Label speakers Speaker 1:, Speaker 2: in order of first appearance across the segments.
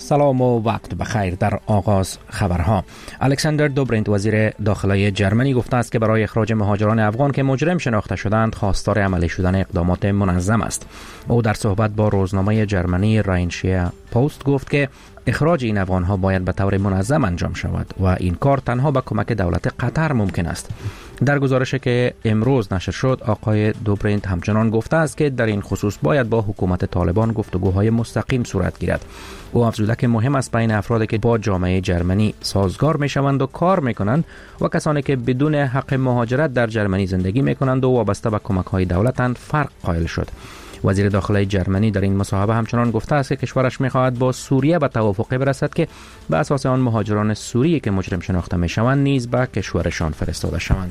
Speaker 1: سلام و وقت بخیر. در آغاز خبرها، الکساندر دوبرینت وزیر داخلی جرمنی گفته است که برای اخراج مهاجران افغان که مجرم شناخته شدند خواستار عملی شدن اقدامات منظم است. او در صحبت با روزنامه جرمنی راینشیا پوست گفت که اخراج این افغان‌ها باید به طور منظم انجام شود و این کار تنها با کمک دولت قطر ممکن است. در گزارشی که امروز نشر شد، آقای دوبرینت همچنان گفته است که در این خصوص باید با حکومت طالبان گفتگوهای مستقیم صورت گیرد. او افزوده که مهم است بین افرادی که با جامعه جرمنی سازگار میشوند و کار میکنند و کسانی که بدون حق مهاجرت در جرمنی زندگی میکنند و وابسته به کمک‌های دولتند فرق قائل شد. وزیر داخلی جرمنی در این مصاحبه همچنان گفته است که کشورش می‌خواهد با سوریه به توافقی برسد که به اساس آن مهاجران سوریه که مجرم شناخته می‌شوند نیز به کشورشان فرستاده شوند.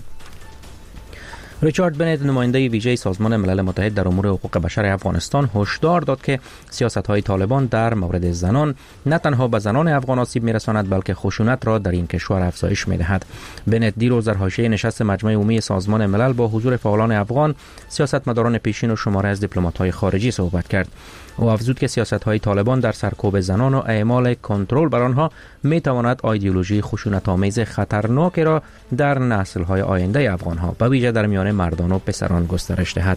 Speaker 1: ریچارد بنت، نماینده ویژه سازمان ملل متحد در امور حقوق بشر افغانستان، هشدار داد که سیاست‌های طالبان در مورد زنان نه تنها به زنان افغان آسیب می‌رساند بلکه خشونت را در این کشور افزایش می‌دهد. بنت دیروز در حاشیه نشست مجمع عمومی سازمان ملل با حضور فعالان افغان، سیاستمداران پیشین و شماره از دیپلمات‌های خارجی صحبت کرد. او افزود که سیاست‌های طالبان در سرکوب زنان و اعمال کنترل بر آنها می‌تواند ایدئولوژی خشونت‌آمیز خطرناکی را در نسل‌های آینده افغان‌ها به ویژه در میان مردان و پسران گسترش دهد.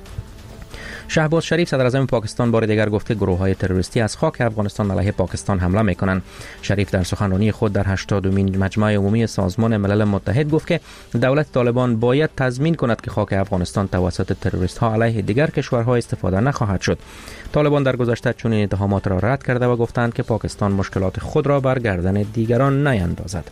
Speaker 1: شهباز شریف، صدر اعظم پاکستان، بار دیگر گفت که گروه‌های تروریستی از خاک افغانستان علیه پاکستان حمله می‌کنند. شریف در سخنرانی خود در 80مین مجمع عمومی سازمان ملل متحد گفت که دولت طالبان باید تضمین کند که خاک افغانستان توسط تروریست‌ها علیه دیگر کشورها استفاده نخواهد شد. طالبان در گذشته چنین اتهامات را رد کرده و گفتند که پاکستان مشکلات خود را بر گردن دیگران نیندازد.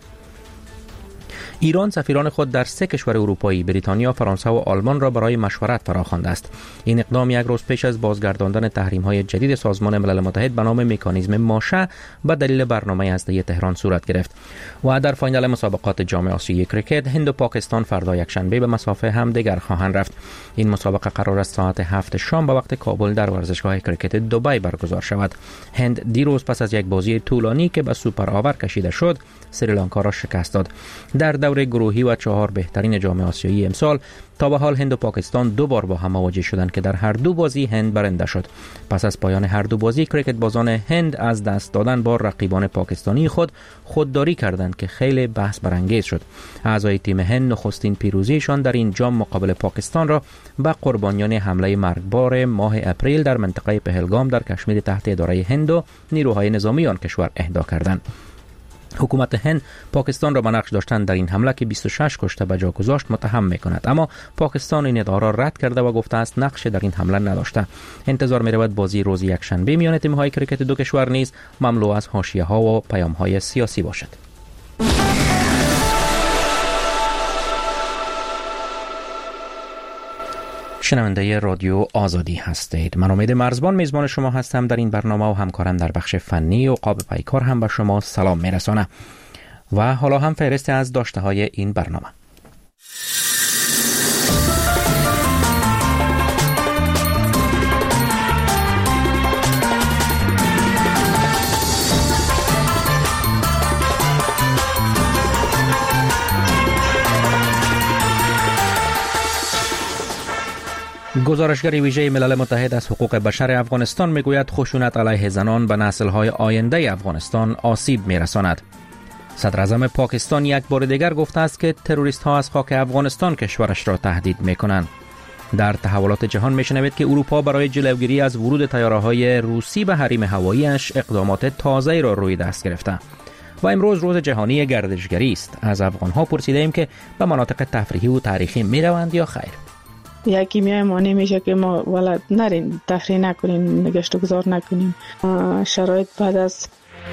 Speaker 1: ایران سفیران خود در 3 کشور اروپایی، بریتانیا، فرانسه و آلمان را برای مشورت فراخوانده است. این اقدام یک روز پیش از بازگرداندن تحریم‌های جدید سازمان ملل متحد به نام مکانیزم ماشه به دلیل برنامه هسته‌ای تهران صورت گرفت. و در فینال مسابقات جام آسیایی کرکت، هند و پاکستان فردا یکشنبه به مسافه همدیگر خواهند رفت. این مسابقه قرار است ساعت 7 شام به وقت کابل در ورزشگاه کرکت دبی برگزار شود. هند دیروز پس از یک بازی طولانی که به سوپر آور کشیده شد، سریلانکا را شکست داد. در دوره گروهی و 4 بهترین جام آسیایی امسال تا به حال هند و پاکستان 2 بار با هم مواجه شدند که در هر دو بازی هند برنده شد. پس از پایان هر دو بازی، کرکت بازان هند از دست دادن با رقیبان پاکستانی خودداری کردند که خیلی بحث برانگیز شد. اعضای تیم هند نخستین پیروزیشان در این جام مقابل پاکستان را به قربانیان حمله مرگبار ماه اپریل در منطقه پهلگام در کشمیر تحت اداره هند و نیروهای نظامی آن کشور اهدا کردند. حکومت هند پاکستان را به نقش داشتن در این حمله که 26 کشته به جا گذاشت متهم می‌کند، اما پاکستان این ادعا را رد کرده و گفته است نقش در این حمله نداشته. انتظار می‌رود بازی روز یکشنبه میان تیم‌های کرکت دو کشور نیز مملو از حاشیه‌ها و پیام‌های سیاسی باشد. شنونده رادیو آزادی هستید. من امید مرزبان میزبان شما هستم در این برنامه و همکارم در بخش فنی و قاب پیکار هم به شما سلام میرسانه. و حالا هم فهرست از داشته های این برنامه. گزارشگر ویژه ملل متحد از حقوق بشر افغانستان میگوید خشونت علیه زنان به نسل‌های آینده افغانستان آسیب میرساند. صدر اعظم پاکستان یک بار دیگر گفته است که تروریست‌ها از خاک افغانستان کشورش را تهدید می‌کنند. در تحولات جهان میشنوید که اروپا برای جلوگیری از ورود طیاره‌های روسی به حریم هوایی‌اش اقدامات تازه‌ای را روی دست گرفته. و امروز روز جهانی گردشگری است. از افغان‌ها پرسیدیم که به مناطق تفریحی و تاریخی می‌روند یا خیر.
Speaker 2: یکی میای مانع میشه که ما ولد نرین، تفریح نکنیم، گشت و گذار نکنیم. شرایط بعد از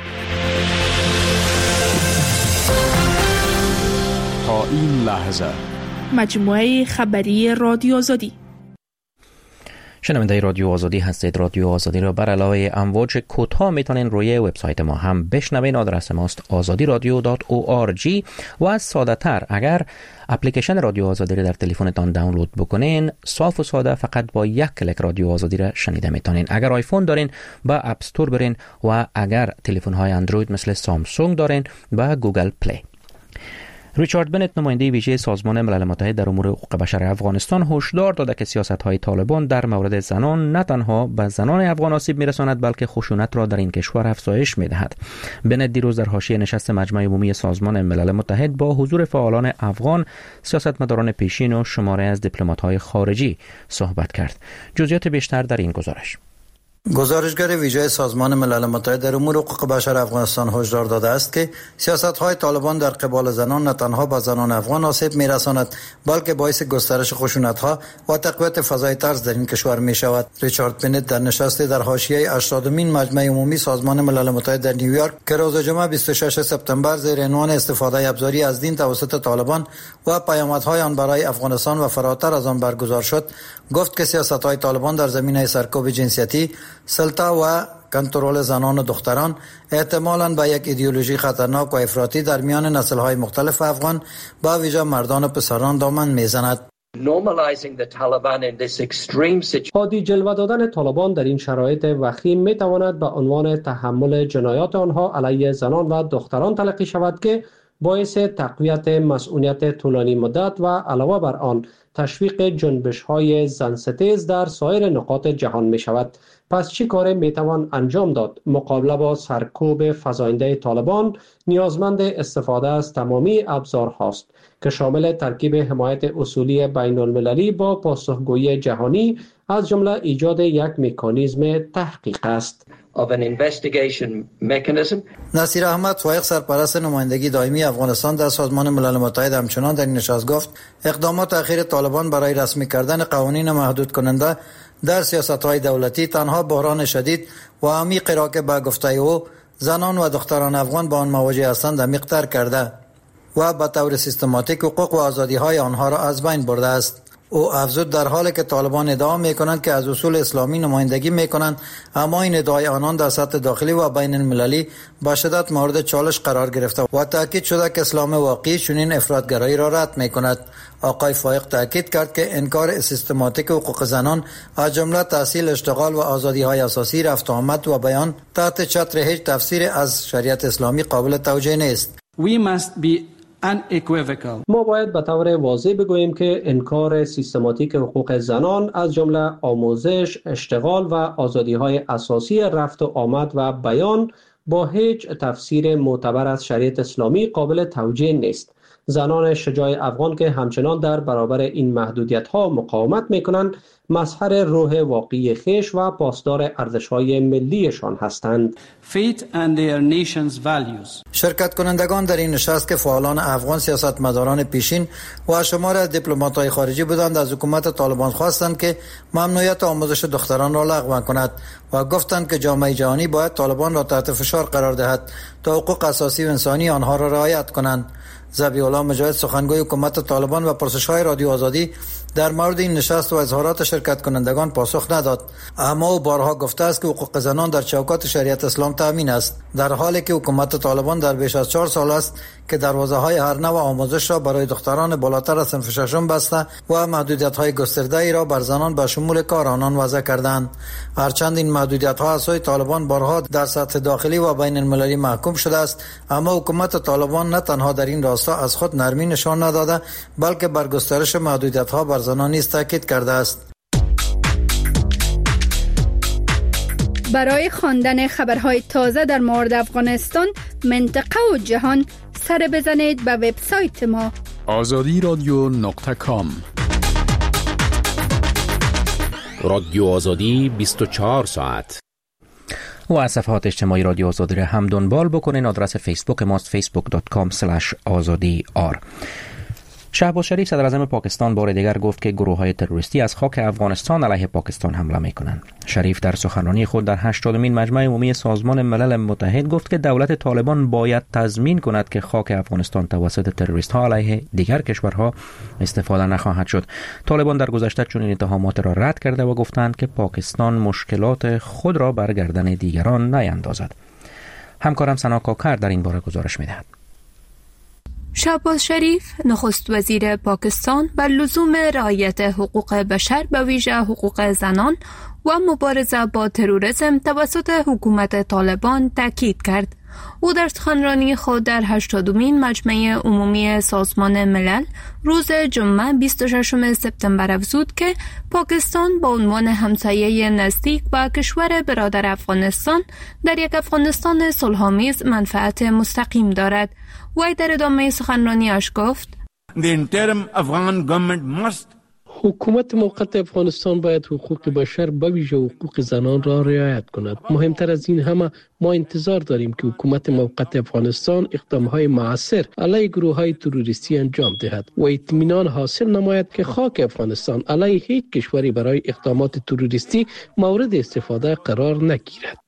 Speaker 3: تا این لحظه
Speaker 4: مجموعه خبری رادیو آزادی.
Speaker 1: شنونده رادیو آزادی هستید. رادیو آزادی را بر علاوه امواج کوتاه میتونین روی وبسایت ما هم بشنوین. آدرس ماست azadiradio.org و از ساده تر اگر اپلیکیشن رادیو آزادی را در تلفنتان دانلود بکنین، صاف و ساده فقط با یک کلیک رادیو آزادی را شنیده میتونین. اگر آیفون دارین با اپ استور برین و اگر تلفن های اندروید مثل سامسونگ دارین با گوگل پلی. ریچارد بنت نماینده ویژه سازمان ملل متحد در امور حقوق بشر افغانستان هشدار داده که سیاست‌های طالبان در مورد زنان نه تنها به زنان افغان آسیب می‌رساند بلکه خشونت را در این کشور افزایش می‌دهد. بنت دیروز در حاشیه نشست مجمع عمومی سازمان ملل متحد با حضور فعالان افغان، سیاستمداران پیشین و شماره از دیپلمات‌های خارجی صحبت کرد. جزئیات بیشتر در این گزارش.
Speaker 5: گزارشگر ویژه سازمان ملل متحد در امور حقوق بشر افغانستان هشدار داده است که سیاست‌های طالبان در قبال زنان نه تنها به زنان افغان آسیب می‌رساند بلکه باعث گسترش خشونت‌ها و تقویت فضای ترس در این کشور می‌شود. ریچارد بنت در نشست در حاشیه 80مین مجمع عمومی سازمان ملل متحد در نیویورک که روز جمعه 26 سپتامبر زیر عنوان استفاده ابزاری از دین توسط طالبان و پیامدهای آن برای افغانستان و فراتر از آن برگزار شد، گفت که سیاست‌های طالبان در زمینه سرکوب جنسیتی، سلطه و کنترل زنان و دختران احتمالاً به یک ایدئولوژی خطرناک و افراطی در میان نسل‌های مختلف افغان با ویژه مردان و پسران دامن می‌زند.
Speaker 6: عادی جلوه دادن طالبان در این شرایط وخیم می‌تواند به عنوان تحمل جنایات آنها علیه زنان و دختران تلقی شود که باعث تقویت مسئولیت طولانی مدت و علاوه بر آن تشویق جنبش‌های زنستیز در سایر نقاط جهان می‌شود. پس چی کار میتوان انجام داد؟ مقابله با سرکوب فزاینده طالبان نیازمند استفاده از تمامی ابزارهاست که شامل ترکیب حمایت اصولی بین المللی با پاسخگویی جهانی از جمله ایجاد یک مکانیزم تحقیق است.
Speaker 5: نصیر احمد فایق سرپرست نمایندگی دائمی افغانستان در سازمان ملل متحد همچنان در این نشست گفت اقدامات اخیر طالبان برای رسمی کردن قوانین محدود کننده در سیاست‌های دولتی تنها بحران شدید و عمیقی را که به گفته او زنان و دختران افغان با آن مواجه هستند عمیق‌تر کرده و به طور سیستماتیک حقوق و آزادی‌های آنها را از بین برده است. او افزود در حالی که طالبان ادعا می‌کنند که از اصول اسلامی نمایندگی می‌کنند، اما این ادعای آنان در سطح داخلی و بین المللی با شدت مورد چالش قرار گرفته و تاکید شده که اسلام واقعی چنین افراطگرایی را رد می‌کند. آقای فایق تاکید کرد که انکار سیستماتیک حقوق زنان از جمله تحصیل، اشتغال و آزادی‌های اساسی، رفت و آمد و بیان تحت چتر هیچ تفسیر از شریعت اسلامی قابل توجیه نیست.
Speaker 6: ما باید به طور واضح بگوییم که انکار سیستماتیک حقوق زنان از جمله آموزش، اشتغال و آزادی‌های اساسی رفت و آمد و بیان با هیچ تفسیر معتبر از شریعت اسلامی قابل توجیه نیست. زنان شجاع افغان که همچنان در برابر این محدودیت‌ها مقاومت می‌کنند، مظهر روح واقعی خویش و پاسدار ارزش‌های ملیشان هستند.
Speaker 7: Faith and their nation's values.
Speaker 5: شرکت کنندگان در این نشست که فعالان افغان، سیاستمداران پیشین و شمار از دیپلمات‌های خارجی بودند، از حکومت طالبان خواستند که ممنوعیت آموزش دختران را لغو کند و گفتند که جامعه جهانی باید طالبان را تحت فشار قرار دهد تا حقوق اساسی و انسانی آنها را رعایت کنند. ذبیح الله مجاهد سخنگوی حکومت طالبان و پرسش‌های رادیو آزادی در مورد این نشست و اظهارات شرکت کنندگان پاسخ نداد، اما او بارها گفته است که حقوق زنان در چوکات شریعت اسلام تامین است، در حالی که حکومت طالبان در بیش از 4 سال است که دروازه‌های هر نوع آموزش را برای دختران بالاتر از صنف ششم بسته و محدودیت‌های گسترده‌ای را بر زنان به شمول کار آنان وضع کردند. هرچند این محدودیت‌ها از سوی طالبان بارها در سطح داخلی و بین المللی محکوم شده است، اما حکومت طالبان نه تنها در این راستا از خود نرمی نشان نداده بلکه بر گسترش محدودیت‌ها بر زنان نیز تاکید کرده است.
Speaker 8: برای خواندن خبرهای تازه در مورد افغانستان، منطقه و جهان، سر بزنید به وبسایت ما
Speaker 3: azadiradio.com.
Speaker 9: رادیو آزادی 24 ساعت.
Speaker 1: و از صفحات اجتماعی رادیو آزادی را هم دنبال بکنین. آدرس فیسبوک ماست facebook.com/azadi_r. شهباز شریف صدر اعظم پاکستان بار دیگر گفت که گروه‌های تروریستی از خاک افغانستان علیه پاکستان حمله می‌کنند. شریف در سخنرانی خود در 80مین مجمع عمومی سازمان ملل متحد گفت که دولت طالبان باید تضمین کند که خاک افغانستان توسط تروریست‌ها علیه دیگر کشورها استفاده نخواهد شد. طالبان در گذشته چنین اتهامات را رد کرده و گفتند که پاکستان مشکلات خود را بر گردن دیگران نیندازد. همکارم سنا کاکر در این باره گزارش می‌دهد.
Speaker 10: شهباز شریف نخست وزیر پاکستان بر لزوم رعایت حقوق بشر به ویژه حقوق زنان و مبارزه با تروریسم توسط حکومت طالبان تاکید کرد. او در سخنرانی خود در 80مین مجمع عمومی سازمان ملل روز جمعه 26 سپتامبر افزود که پاکستان با عنوان همسایه نزدیک با کشور برادر افغانستان در یک افغانستان صلح‌آمیز منفعت مستقیم دارد. وی در ادامه سخنرانیش گفت:
Speaker 6: حکومت موقت افغانستان باید حقوق بشر به ویژه حقوق زنان را رعایت کند. مهمتر از این همه ما انتظار داریم که حکومت موقت افغانستان اقدامهای مؤثر علیه گروه‌های تروریستی انجام دهد و اطمینان حاصل نماید که خاک افغانستان علیه هیچ کشوری برای اقدامات تروریستی مورد استفاده قرار نگیرد.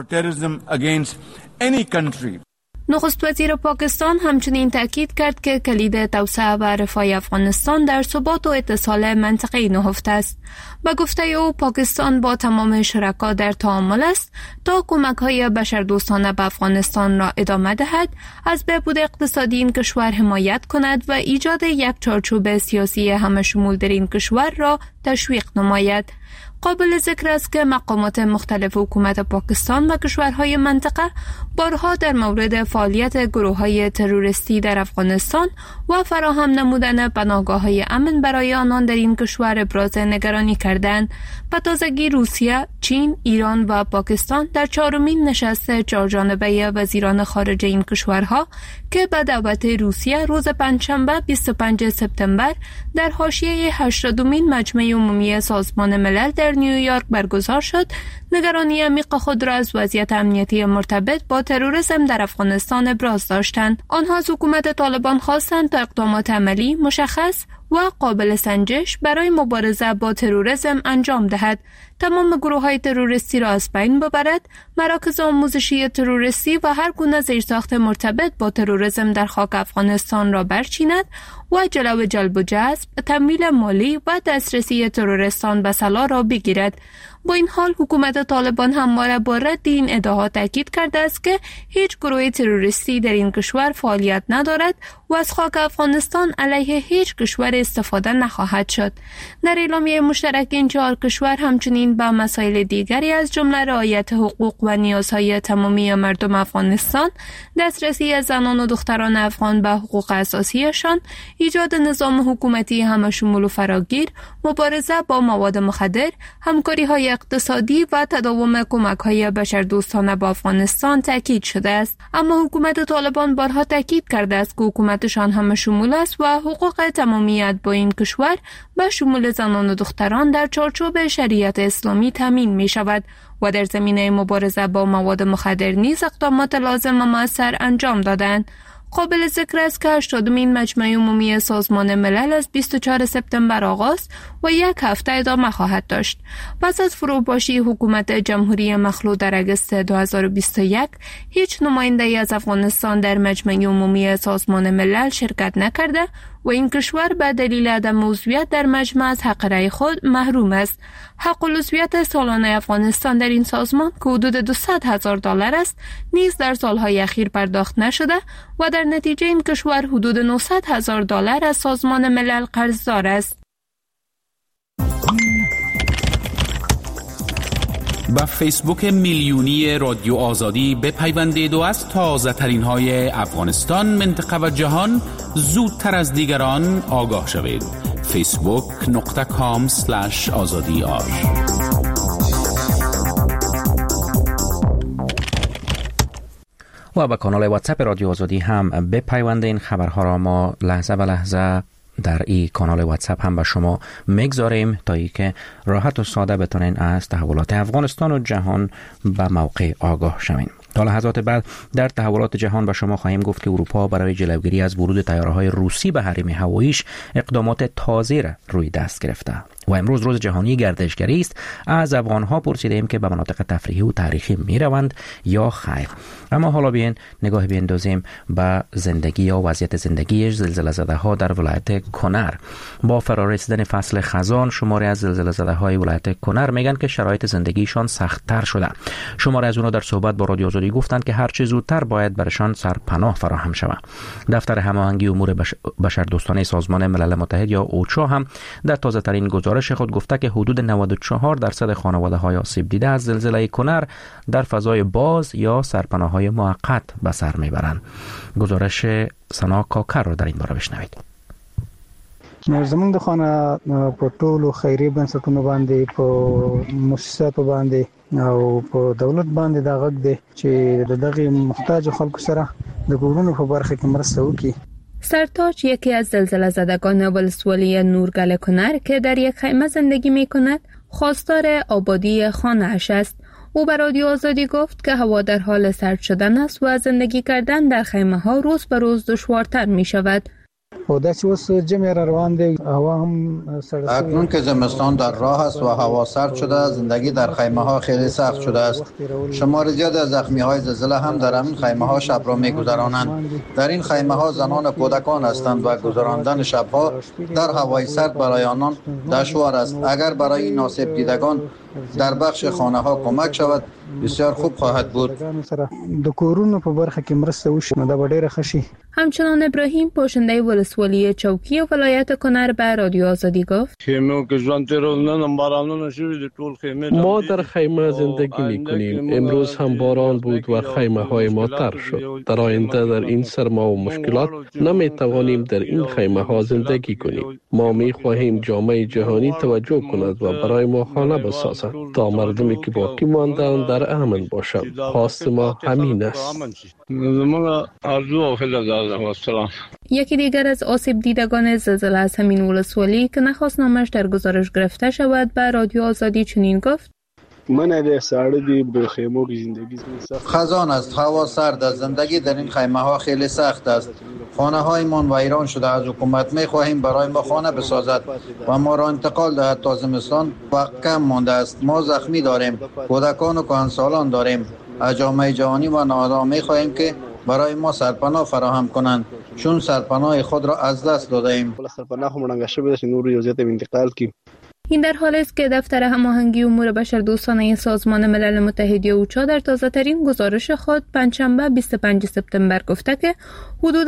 Speaker 10: نخست وزیر پاکستان همچنین تاکید کرد که کلید توسعه و رفاه افغانستان در ثبات و اتصال منطقه‌ای نهفته است. به گفته او پاکستان با تمام شرکا در تعامل است تا کمک‌های بشردوستانه به افغانستان را ادامه دهد، از بهبود اقتصادی این کشور حمایت کند و ایجاد یک چارچوب سیاسی همه‌شمول در این کشور را تشویق نماید. قابل ذکر است که مقامات مختلف حکومت پاکستان و کشورهای منطقه بارها در مورد فعالیت گروه‌های تروریستی در افغانستان و فراهم نمودن پناهگاه‌های امن برای آنان در این کشور ابراز نگرانی کردند. به تازگی روسیه، چین، ایران و پاکستان در 4مین نشست چهارجانبه وزیران خارجه این کشورها که به دعوت روسیه روز پنجشنبه 25 سپتامبر در حاشیه 80مین مجمع عمومی سازمان ملل در نیویورک برگزار شد، نگرانی عمیق خود را از وضعیت امنیتی مرتبط با تروریسم در افغانستان ابراز داشتند. آنها از حکومت طالبان خواستند تا اقدامات عملی، مشخص و قابل سنجش برای مبارزه با تروریسم انجام دهد، تمام گروه‌های تروریستی را از بین ببرد، مراکز آموزشی تروریستی و هر گونه زیرساخت مرتبط با تروریسم در خاک افغانستان را برچیند و جلو جلب و جذب، تمویل مالی و دسترسی تروریستان به سلاح را بگیرد. با این حال حکومت طالبان همواره با رد این ادعاها تاکید کرده است که هیچ گروه تروریستی در این کشور فعالیت ندارد و از خاک افغانستان علیه هیچ کشور استفاده نخواهد شد. در اعلامیه مشترک این 4 کشور همچنین با مسائل دیگری از جمله رعایت حقوق و نیازهای تمامی مردم افغانستان، دسترسی زنان و دختران افغان به حقوق اساسیشان، ایجاد نظام حکومتی همه‌شمول و فراگیر، مبارزه با مواد مخدر، همکاری‌های اقتصادی و تداوم کمک‌های بشردوستانه با افغانستان تاکید شده است. اما حکومت طالبان بارها تاکید کرده است که حکومتشان همه‌شمول است و حقوق تمامیت با این کشور به شمول زنان و دختران در چارچوب شریعت اسلامی تامین می شود و در زمینه مبارزه با مواد مخدر نیز اقدامات لازم و مؤثر انجام دادند. قابل ذکر است که 80مین مجمع عمومی سازمان ملل از 24 سپتامبر آغاز و یک هفته ادامه خواهد داشت. پس از فروپاشی حکومت جمهوری مخلوع در اگست 2021 هیچ نماینده‌ای از افغانستان در مجمع عمومی سازمان ملل شرکت نکرده و این کشور به دلیل عدم عضویت در مجمع از حق رأی خود محروم است. حق العضویت سالانه افغانستان در این سازمان که حدود $200,000 است نیز در سالهای اخیر پرداخت نشده و در نتیجه این کشور حدود $900,000 از سازمان ملل قرضدار است.
Speaker 9: با فیسبوک میلیونی رادیو آزادی بپیوندید و از تازه ترین های افغانستان، منطقه و جهان زودتر از دیگران آگاه شوید. facebook.com/azadiar.
Speaker 1: و به کانال واتساپ رادیو آزادی هم بپیوندید. این خبرها را ما لحظه به لحظه در این کانال واتساپ هم به شما میگذاریم تا ای که راحت و ساده بتونین از تحولات افغانستان و جهان به موقع آگاه شوین. تا لحظات بعد در تحولات جهان به شما خواهیم گفت که اروپا برای جلوگیری از ورود طیاره‌های روسی به حریم هواییش اقدامات تازه‌ای را روی دست گرفته. و امروز روز جهانی گردشگری است. از افغان‌ها پرسیدیم که به مناطق تفریحی و تاریخی میروند یا خیر. اما حالا بیاین نگاه بیندازیم به زندگی یا وضعیت زندگی زلزله‌زده‌ها در ولایت کنر. با فرارسیدن فصل خزان شماری از زلزله‌زده‌های ولایت کنر میگن که شرایط زندگیشان سخت‌تر شده. شماری از اونها در صحبت با رادیو آزادی گفتند که هر چه زودتر باید برشان سرپناه فراهم شود. دفتر هماهنگی امور بشردوستانه سازمان ملل متحد یا اوچا هم در تازه‌ترین گزارش گزارش خود گفته که حدود 94% خانواده‌های آسیب دیده از زلزله کنر در فضای باز یا سرپناه‌های موقت به سر میبرند. گزارش سنا کاکر را در این باره بشنوید.
Speaker 11: زمونږ د خانه په ټولو خیري بنسټونو باندې په مؤسساتو باندې او په دولت باندې دا غږ دی چې دغه محتاج خلکو سره د کورونو په برخه کې مرسته وکړي.
Speaker 10: سرتاج یکی از زلزله زدگان ولسوالی نورگل کنر که در یک خیمه زندگی می کند خواستار آبادی خانه اش است. او به رادیو آزادی گفت که هوا در حال سرد شدن است و زندگی کردن در خیمه ها روز به روز دشوارتر می شود.
Speaker 5: اکنون که زمستان در راه است و هوا سرد شده، زندگی در خیمه ها خیلی سخت شده است. شمار زیاد از زخمی های زلزله هم در همین خیمه ها شب را می گذرانند. در این خیمه ها زنان و کودکان هستند و گذراندن شبها در هوای سرد برای آنان دشوار است. اگر برای این آسیب دیدگان در بخش خانه ها کمک شود بسیار خوب خواهد بود.
Speaker 10: همچنان ابراهیم پوشنده ولسوالی چوکی و ولایت کنر به رادیو آزادی گفت
Speaker 12: ما در خیمه زندگی می کنیم. امروز هم باران بود و خیمه های ما تر شد. در آینده در این سرما و مشکلات نمی توانیم در این خیمه ها زندگی کنیم. ما می خواهیم جامعه جهانی توجه کند و برای ما خانه بسازد تا مردمی که باقی ماندند در امن باشند. خواست ما همین است.
Speaker 10: یکی دیگر از آسیب دیدگان زلزله از همین ولسوالی که نخواست نامش در گزارش گرفته شود به رادیو آزادی چنین گفت:
Speaker 5: خزان است، هوا سرد است، زندگی در این خیمه ها خیلی سخت است. خانه های من ویران شده. از حکومت می خواهیم برای ما خانه بسازد و ما را انتقال دهد تا زمستان وقت کم مانده است. ما زخمی داریم، کودکان و کهنسالان داریم. از جامعه جهانی و نهادها می خواهیم که برای ما سرپناه فراهم کنند، چون سرپناه خود را از دست داده ایم.
Speaker 10: این در حالی است که دفتر هماهنگی امور بشردوستانه سازمان ملل متحد اوچا در تازه‌ترین گزارش خود پنجشنبه 25 سپتامبر گفته که حدود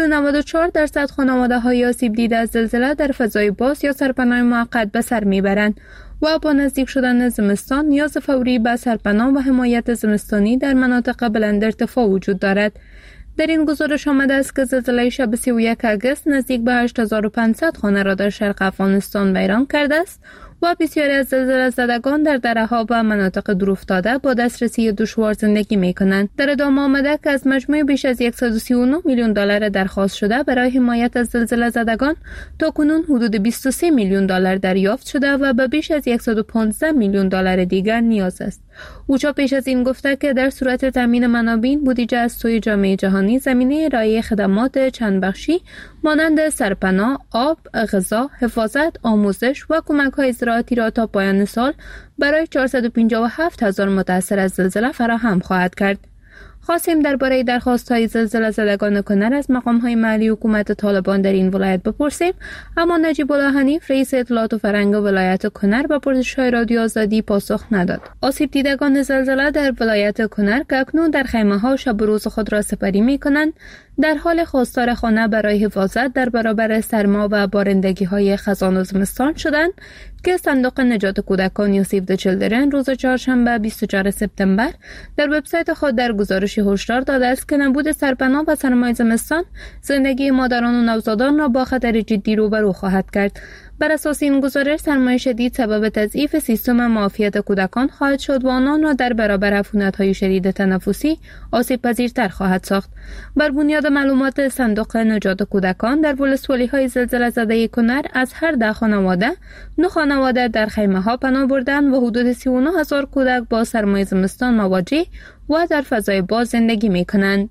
Speaker 10: 94% خانواده‌های آسیب دیده از زلزله در فضای باز یا سرپناه موقت به سر میبرند و با نزدیک شدن زمستان نیاز فوری به سرپناه و حمایت زمستانی در مناطق بلند ارتفاع وجود دارد. در این گزارش آمده است که زلزله شب 31 آگوست نزدیک به 8500 خانه را در شرق افغانستان ویران کرده است و بسیاری از زلزله زدگان در دره‌ها و مناطق دورافتاده با دسترسی دشوار زندگی می‌کنند. در ادامه آمده که از مجموع بیش از 139 میلیون دلار درخواست شده برای حمایت از زلزله زدگان تاکنون حدود 23 میلیون دلار دریافت شده و به بیش از 115 میلیون دلار دیگر نیاز است. اوچا پیش از این گفته که در صورت تامین منابع بودجه از سوی جامعه جهانی زمینه ارائه خدمات چند بخشی مانند سرپناه، آب، غذا، حفاظت، آموزش و کمک‌های زراعتی را تا پایان سال برای 457,000 متاثر از زلزله فراهم خواهد کرد. خواستیم درباره درخواست‌های زلزله زدگان کنر از مقام‌های محلی حکومت طالبان در این ولایت بپرسیم، اما نجیب الله حنیف رئیس اطلاعات و فرهنگ ولایت کنر به پرسش‌های رادیو آزادی پاسخ نداد. آسیب دیدگان زلزله در ولایت کنر که اکنون در خیمه‌ها شب و روز خود را سپری می‌کنند، در حال خواستار خانه برای حفاظت در برابر سرما و بارندگی‌های خزان و زمستان شدند که صندوق نجات کودکان یا سیو د چیلدرن روز چهارشنبه 24 سپتامبر در وبسایت خود در گزارشی هشدار داده است که نبود سرپناه و سرمای زمستان زندگی مادران و نوزادان را با خطر جدی روبرو خواهد کرد. بر اساس این گزارش سرمای شدید سبب تضعیف سیستم معافیت کودکان خواهد شد و آنان را در برابر عفونت‌های شدید تنفسی آسیب پذیرتر خواهد ساخت. بر بنیاد معلومات صندوق نجات کودکان در ولسوالی‌های زلزله زده کنر از هر 10 خانواده 9 خانواده در خیمه‌ها پناه بردند و حدود 39,000 کودک با سرمای زمستان مواجه و در فضای باز زندگی می‌کنند.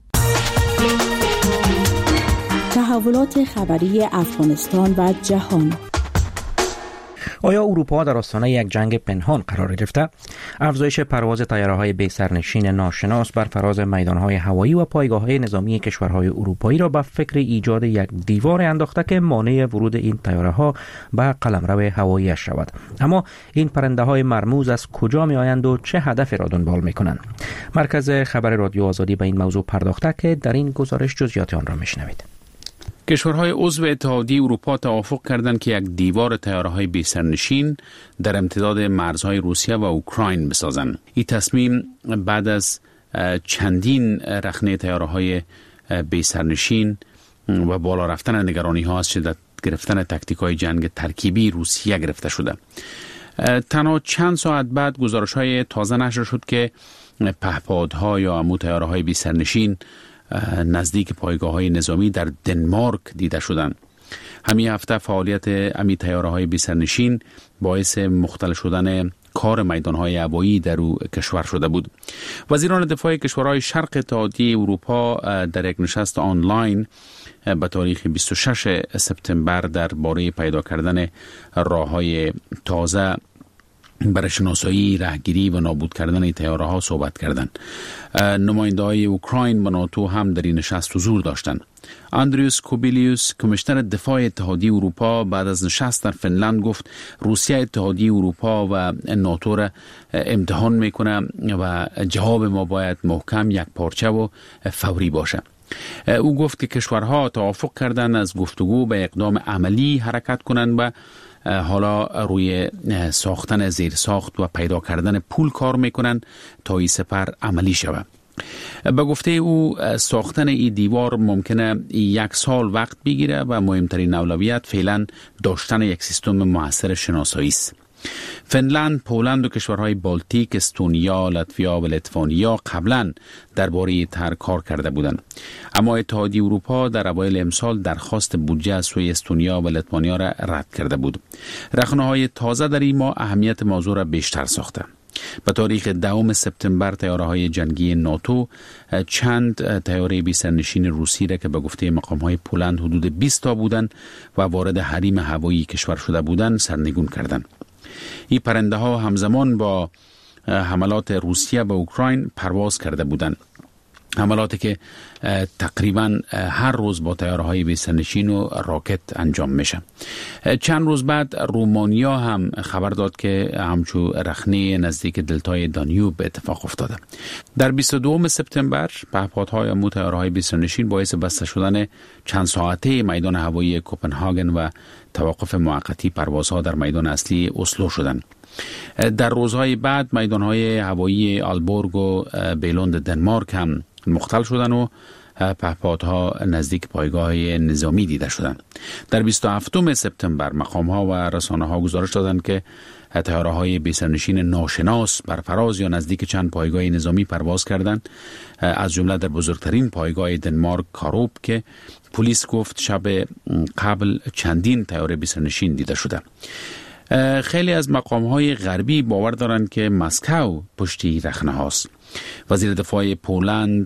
Speaker 13: تحولات خبری افغانستان و جهان.
Speaker 1: آیا اروپا در آستانه یک جنگ پنهان قرار گرفته؟ افزایش پرواز طیاره‌های بی سرنشین ناشناس بر فراز میدان‌های هوایی و پایگاه‌های نظامی کشورهای اروپایی را به فکر ایجاد یک دیوار انداخته که مانع ورود این طیاره‌ها به قلمرو هوایی شود. اما این پرنده‌های مرموز از کجا می‌آیند و چه هدفی را دنبال می‌کنند؟ مرکز خبر رادیو آزادی به این موضوع پرداخته که در این گزارش جزئیات آن را می‌شنوید.
Speaker 9: کشورهای عضو اتحادیه اروپا توافق کردند که یک دیوار طیاره‌های بی‌سرنشین در امتداد مرزهای روسیه و اوکراین بسازند. این تصمیم بعد از چندین رخنه طیاره‌های بی‌سرنشین و بالا رفتن نگرانی‌ها از شدت گرفتن تاکتیک‌های جنگ ترکیبی روسیه گرفته شده. تنها چند ساعت بعد گزارش‌های تازه نشر شد که پهپادها یا همون طیاره‌های بی‌سرنشین نزدیک پایگاه‌های نظامی در دنمارک دیده شدند. همین هفته فعالیت همین طیاره‌های بی‌سرنشین باعث مختل شدن کار میدان‌های هوایی در او کشور شده بود. وزیران دفاع کشورهای شرق اتحادیه اروپا در یک نشست آنلاین به تاریخ 26 سپتامبر درباره پیدا کردن راه‌های تازه برای شناسایی، راهگیری و نابود کردن طیاره‌ها صحبت کردند. نماینده‌های اوکراین و ناتو هم در این نشست حضور داشتند. اندریوس کوبیلیوس، کمیشنر دفاع اتحادیه اروپا، بعد از نشست در فنلند گفت روسیه اتحادیه اروپا و ناتو را امتحان میکنه و جواب ما باید محکم، یک پارچه و فوری باشه. او گفت که کشورها توافق کردند از گفتگو به اقدام عملی حرکت کنند و حالا روی ساختن زیرساخت و پیدا کردن پول کار میکنن تا این سپر عملی شود. به گفته او ساختن این دیوار ممکنه 1 سال وقت بگیره و مهمترین اولویت فعلا داشتن یک سیستم موثر شناسایی است. فنلند، پولند و کشورهای بالتیک، استونیا، لاتویا و لیتوانیا قبلا درباره طرح کار کرده بودند. اما اتحادیه اروپا در اوایل امسال درخواست بودجه از سوی استونیا و لیتوانیا را رد کرده بود. رخنه‌های تازه در این ماه اهمیت موضوع را بیشتر ساخته. به تاریخ 2 سپتامبر طیاره‌های جنگی ناتو چند طیاره بی‌سرنشین روسی را که به گفته مقام‌های پولند حدود 20 تا بودند و وارد حریم هوایی کشور شده بودند سرنگون کردند. این پرنده ها همزمان با حملات روسیه به اوکراین پرواز کرده بودند. حملاتی که تقریبا هر روز با طیاره‌های بی‌سرنشین و راکت انجام میشه. چند روز بعد رومانیا هم خبر داد که همچو رخنه نزدیک دلتای دانیوب اتفاق افتاده. در 22 سپتامبر پهپادهای همون طیاره‌های بی‌سرنشین باعث بسته شدن چند ساعته میدان هوایی کوپنهاگن و توقف موقتی پروازها در میدان اصلی اسلو شدند. در روزهای بعد میدانهای هوایی آلبورگ و بیلوند دنمارک هم مختل شدن و پهپادها نزدیک پایگاه نظامی دیده شدند. در 27 سپتامبر مقام‌ها و رسانه‌ها گزارش دادند که طیاره‌های بی‌سرنشین ناشناس بر فراز یا نزدیک چند پایگاه نظامی پرواز کردند، از جمله در بزرگترین پایگاه دنمارک کاروب که پلیس گفت شب قبل چندین طیاره بی‌سرنشین دیده شده. خیلی از مقام‌های غربی باور دارند که مسکو پشتی رخنه هاست. وزیر دفاع پولند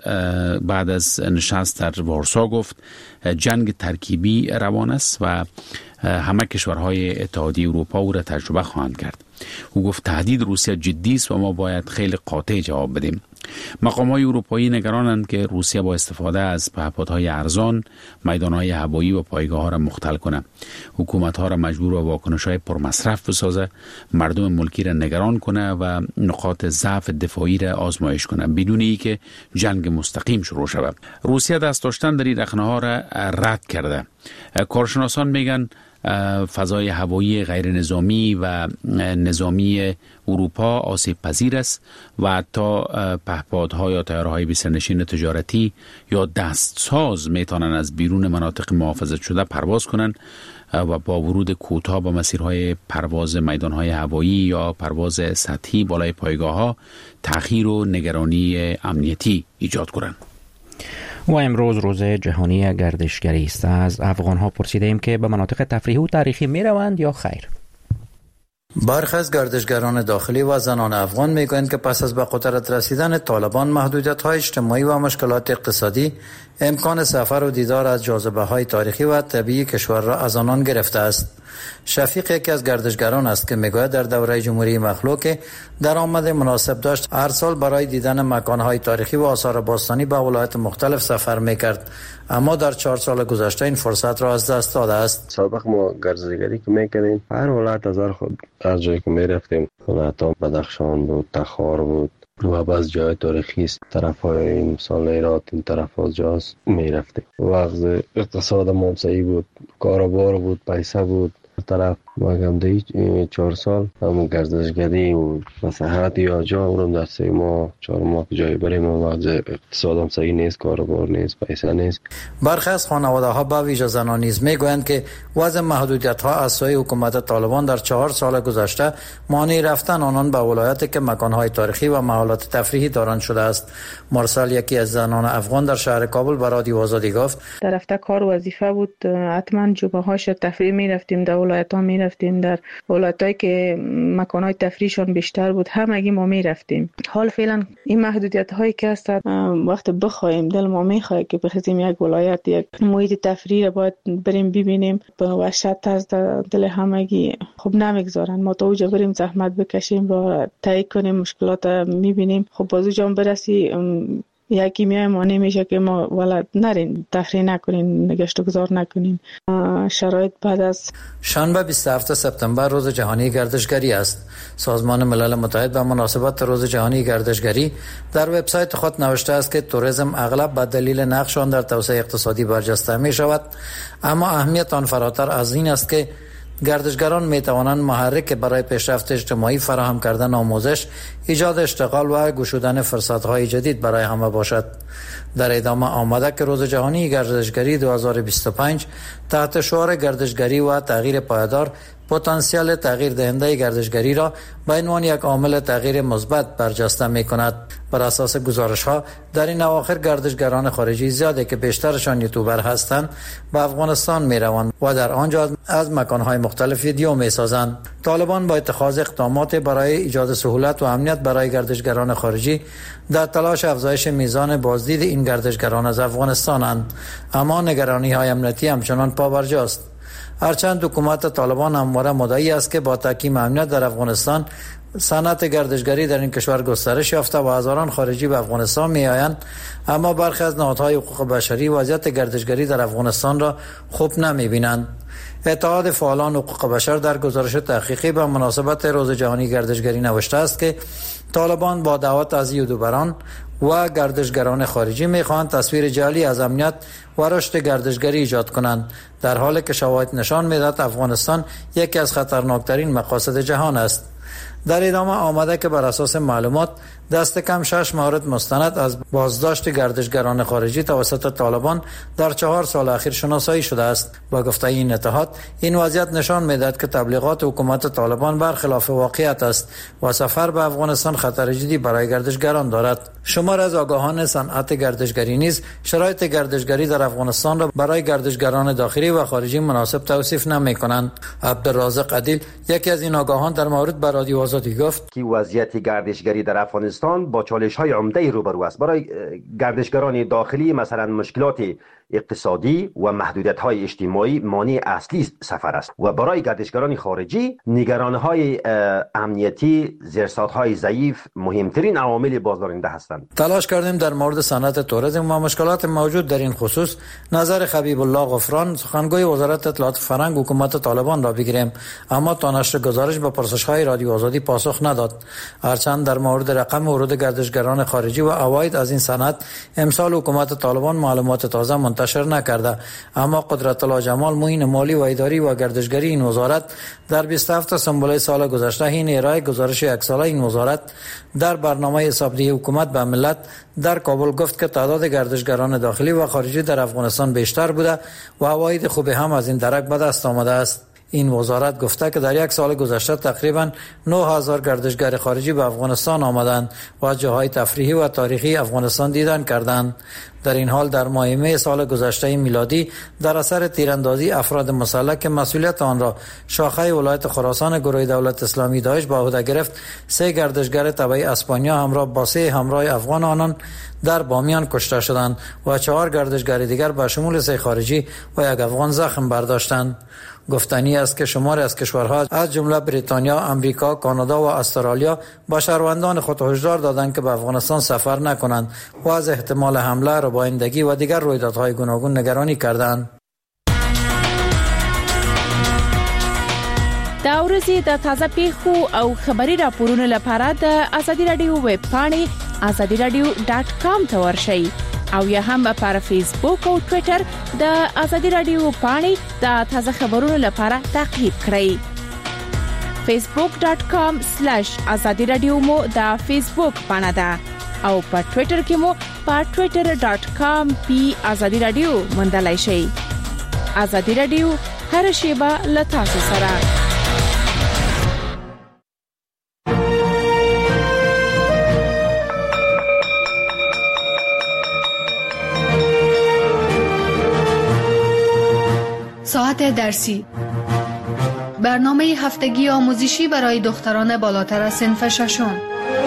Speaker 9: بعد از نشست در وارسا گفت جنگ ترکیبی روان است و همه کشورهای اتحادیه اروپا او را تجربه خواهند کرد. او گفت تهدید روسیه جدی است و ما باید خیلی قاطع جواب بدیم. مقام‌های اروپایی نگرانند که روسیه با استفاده از پهپادهای ارزان میدان‌های هوایی و پایگاه‌ها را مختل کنه. حکومت‌ها را مجبور به واکنش‌های پرمصرف بسازه، مردم ملکی را نگران کنه و نقاط ضعف دفاعی را آزمایش کنه بدون اینکه جنگ مستقیم شروع شود. روسیه دست داشتن در این رخنه‌ها را رد کرده. کارشناسان میگن فضای هوایی غیر نظامی و نظامی اروپا آسیب پذیر است و حتی پهپادها یا طیاره‌های بی‌سرنشین تجارتی یا دستساز میتونن از بیرون مناطق محافظت شده پرواز کنند و با ورود کوتاه به مسیرهای پرواز میدانهای هوایی یا پرواز سطحی بالای پایگاه‌ها تأخیر و نگرانی امنیتی ایجاد کنند.
Speaker 1: و امروز روز جهانی گردشگری است. از افغان‌ها پرسیدیم که به مناطق تفریحی و تاریخی می روند یا خیر.
Speaker 5: برخی از گردشگران داخلی و زنان افغان میگویند که پس از به قدرت رسیدن طالبان محدودیت‌های اجتماعی و مشکلات اقتصادی امکان سفر و دیدار از جاذبه‌های تاریخی و طبیعی کشور را از آنان گرفته است. شفیق یکی از گردشگران است که میگوید در دوره جمهوری مخلوع درآمد مناسب داشت هر سال برای دیدن مکان‌های تاریخی و آثار باستانی به ولایات مختلف سفر میکرد، اما در 4 سال گذشته این فرصت را از دست داده است.
Speaker 14: سابق ما گردشگری که میکردیم هر ولایت از جایی که میرفتیم، ولایت بدخشان بود، تخار بود، و بعض جای تاریخی است، طرف های مثال ایرات این طرف ها جاست می رفتیم. وقت اقتصاد مامسایی بود، کاروبار بود، پیسه بود طرف مگم دی 4 سال همون گردشگری و مساحت یا جا اونم در 3 ماه 4 ماه جای بریم و وقت اقتصادم صحیح نیست، کاروبار نیست، پیسه نیست.
Speaker 5: برخی از خانواده ها با ویژه زنان نیز میگویند که وضع محدودیت ها از سوی حکومت طالبان در 4 سال گذشته مانع رفتن آنان به ولایتی که مکان های تاریخی و محلات تفریحی دارند شده است. مرسل یکی از زنان افغان در شهر کابل به رادیو آزادی گفت
Speaker 2: در رفته کار وظیفه بود، حتما جوبه هاش تفریح میرفتیم، در ولایت ها میرفتیم، در ولایتایی که مکان های تفریحشون بیشتر بود همگی ما میرفتیم. حال فعلا این محدودیت هایی که هست وقت بخوایم دل ما میخواد که بخوایم یک ولایت یک محیط تفریح باید بریم ببینیم، به وحشت از دل همگی خب نمیگذارن ما تا اونجا بریم زحمت بکشیم و تایید کنیم مشکلات میبینیم. خب باز اونجا برسی یکی میای ما نمیشه که ما ولد نرین تفریح نکنین، نگشت و گذار نکنین. شرایط بعد از
Speaker 5: شنبه 27 سپتامبر روز جهانی گردشگری است. سازمان ملل متحد به مناسبت روز جهانی گردشگری در وبسایت خود نوشته است که توریسم اغلب به دلیل نقش آن در توسعه اقتصادی برجسته می شود، اما اهمیت آن فراتر از این است که گردشگران می توانند محرک برای پیشرفت اجتماعی، فراهم کردن آموزش، ایجاد اشتغال و گشودن فرصت‌های جدید برای همه باشد. در ادامه آمده که روز جهانی گردشگری 2025 تحت شعار گردشگری و تغییر پایدار پتانسیل تغییر دهنده گردشگری را به عنوان یک عامل تغییر مثبت برجسته می کند. بر اساس گزارش ها در این اواخر گردشگران خارجی زیاده که بیشترشان یوتیوبر هستند به افغانستان می روند و در آنجا از مکانهای مختلف ویدیو می سازند. طالبان با اتخاذ اقدامات برای ایجاد سهولت و امنیت برای گردشگران خارجی در تلاش افزایش میزان بازدید این گردشگران از افغانستانند، اما نگرانی های امنیتی همچنان پابرجاست. هرچند حکومت طالبان همواره مدعی است که با تحکیم امنیت در افغانستان صنعت گردشگری در این کشور گسترش یافته و هزاران خارجی به افغانستان می آیند، اما برخی از نهادهای حقوق بشری وضعیت گردشگری در افغانستان را خوب نمی بینند. اتحاد فعالان حقوق بشر در گزارش تحقیقی به مناسبت روز جهانی گردشگری نوشته است که طالبان با دعوت از یوتیوبران و گردشگران خارجی می‌خواهند تصویر جعلی از امنیت و رشد گردشگری ایجاد کنند، در حالی که شواهد نشان می‌دهد افغانستان یکی از خطرناکترین مقاصد جهان است. در ادامه آمده که بر اساس معلومات دست کم 6 مورد مستند از بازداشت گردشگران خارجی توسط طالبان در 4 سال اخیر شناسایی شده است. با گفته این اتحاد، این وضعیت نشان می‌دهد که تبلیغات حکومت طالبان برخلاف واقعیت است و سفر به افغانستان خطر جدی برای گردشگران دارد. شمار از آگاهان صنعت گردشگری نیز شرایط گردشگری در افغانستان را برای گردشگران داخلی و خارجی مناسب توصیف نمی‌کنند. عبدالرازق عدیل یکی از این آگاهان در مورد به رادیو آزادی گفت
Speaker 15: که وضعیت گردشگری در افغانستان با چالش‌های عمده روبرو است. برای گردشگران داخلی مثلا مشکلات اقتصادی و محدودیت‌های اجتماعی مانع اصلی سفر است و برای گردشگران خارجی نگرانی‌های امنیتی، زیرساخت‌های ضعیف مهمترین عوامل بازدارنده هستند.
Speaker 5: تلاش کردیم در مورد صنعت توریسم و مشکلات موجود در این خصوص نظر خبیب الله غفران، سخنگوی وزارت اطلاعات فرهنگ حکومت طالبان را بگیریم، اما تا نشر گزارش به پرسش‌های رادیو آزادی پاسخ نداد. هرچند در مورد رقم ورود گردشگران خارجی و عواید از این صنعت امسال حکومت طالبان معلومات تازه منتشر نکرده، اما قدرت الله جمال معین مالی و اداری و گردشگری این وزارت در 27 سنبله سال گذشته این ارائه گزارش یک ساله این وزارت در برنامه حسابدهی حکومت به ملت در کابل گفت که تعداد گردشگران داخلی و خارجی در افغانستان بیشتر بوده و عواید خوبی هم از این درک به دست آمده است. این وزارت گفته که در یک سال گذشته تقریباً 9000 گردشگر خارجی به افغانستان آمدند و جاهای تفریحی و تاریخی افغانستان دیدن کردند. در این حال در ماه می سال گذشته میلادی در اثر تیراندازی افراد مسلح که مسئولیت آن را شاخه ولایت خراسان گروه دولت اسلامی داعش به عهده گرفت، 3 گردشگر تبع اسپانیا همراه با 3 همراه افغان آنان در بامیان کشته شدند و 4 گردشگر دیگر به شمول 3 خارجی و 1 افغان زخم برداشتند. گفتنی است که شماری از کشورها از جمله بریتانیا، امریکا، کانادا و استرالیا با شهروندان خود هشدار دادند که به افغانستان سفر نکنند و از احتمال حمله، ربایندگی و دیگر رویدادهای گوناگون نگرانی کردند.
Speaker 16: د ورځې د تازه پیښو او خبري راپورونو لپاره د ازادي رادیو ویب پاڼې azadiradio.com ته ورشئ او یا هم پر فیسبوک او ټوئیټر د ازادي رادیو پاڼې د تازه خبرونو لپاره تعقیب کړئ. facebook.com/azadiradio مو د فیسبوک پاڼه ده او په ټوئیټر کې مو په twitter.com/azadiradio موندلای شئ. ازادي رادیو هر شیبه له تاسو سره.
Speaker 8: ساعت درسی، برنامه هفتگی آموزشی برای دختران بالاتر از صنف ششم.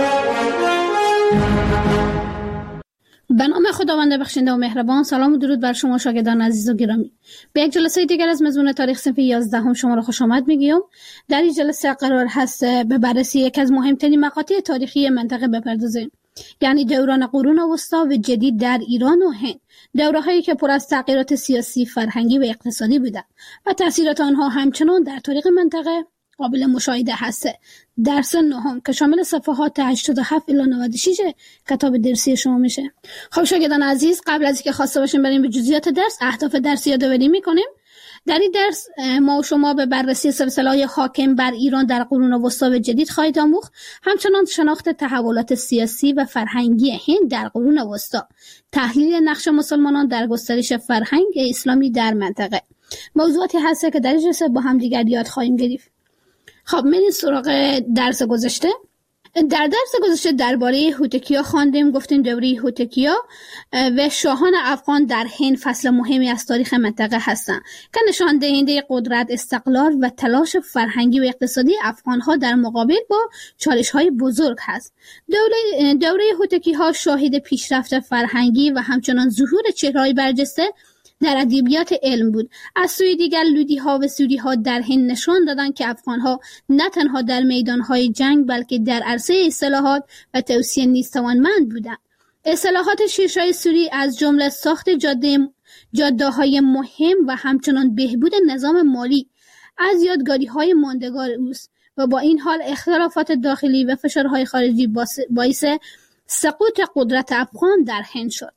Speaker 8: به نام خداوند بخشنده و مهربان. سلام و درود بر شما شاگردان عزیز و گرامی. به یک جلسه دیگر از مضمون تاریخ صنف 11 شما را خوش آمد میگیم. در این جلسه قرار هست به بررسی یک از مهمترین مقاطع تاریخی منطقه بپردازیم، یعنی دوران قرون وسطی و جدید در ایران و هند، دوره‌هایی که پر از تغییرات سیاسی، فرهنگی و اقتصادی بودند و تأثیرات آنها همچنان در تاریخ منطقه قابل مشاهده هست. درس نهم که شامل صفحات 87 الی 96 کتاب درسی شما میشه. خب شاگردان عزیز، قبل از اینکه خواسته باشیم بریم به جزئیات درس، اهداف درس یادآوری می‌کنیم. در این درس ما و شما به بررسی سلسله‌های حاکم بر ایران در قرون وسطی و جدید خواهید آموخت، همچنان شناخت تحولات سیاسی و فرهنگی هند در قرون وسطی، تحلیل نقش مسلمانان در گسترش فرهنگ اسلامی در منطقه. موضوعاتی هست که در این جلسه با هم دیگر یاد خواهیم گرفت. خب میریم سراغ درس گذشته. در درس گذشته درباره هوتکیا خواندیم، گفتیم دوره هوتکیا و شاهان افغان در هند فصل مهمی از تاریخ منطقه هستند که نشان دهنده قدرت، استقلال و تلاش فرهنگی و اقتصادی افغان‌ها در مقابل با چالش‌های بزرگ هست. دوره هوتکی‌ها شاهد پیشرفت فرهنگی و همچنان ظهور چهره‌های برجسته در ادبیات علم بود. از سوی دیگر لودی‌ها و سوری‌ها در هند نشان دادند که افغان‌ها نه تنها در میدان‌های جنگ بلکه در عرصه اصلاحات و توسعه نیز توانمند بودند. اصلاحات شیرشاه سوری از جمله ساخت جاده‌های مهم و همچنان بهبود نظام مالی از یادگاری‌های ماندگار اوست و با این حال اختلافات داخلی و فشارهای خارجی باعث سقوط قدرت افغان در هند شد.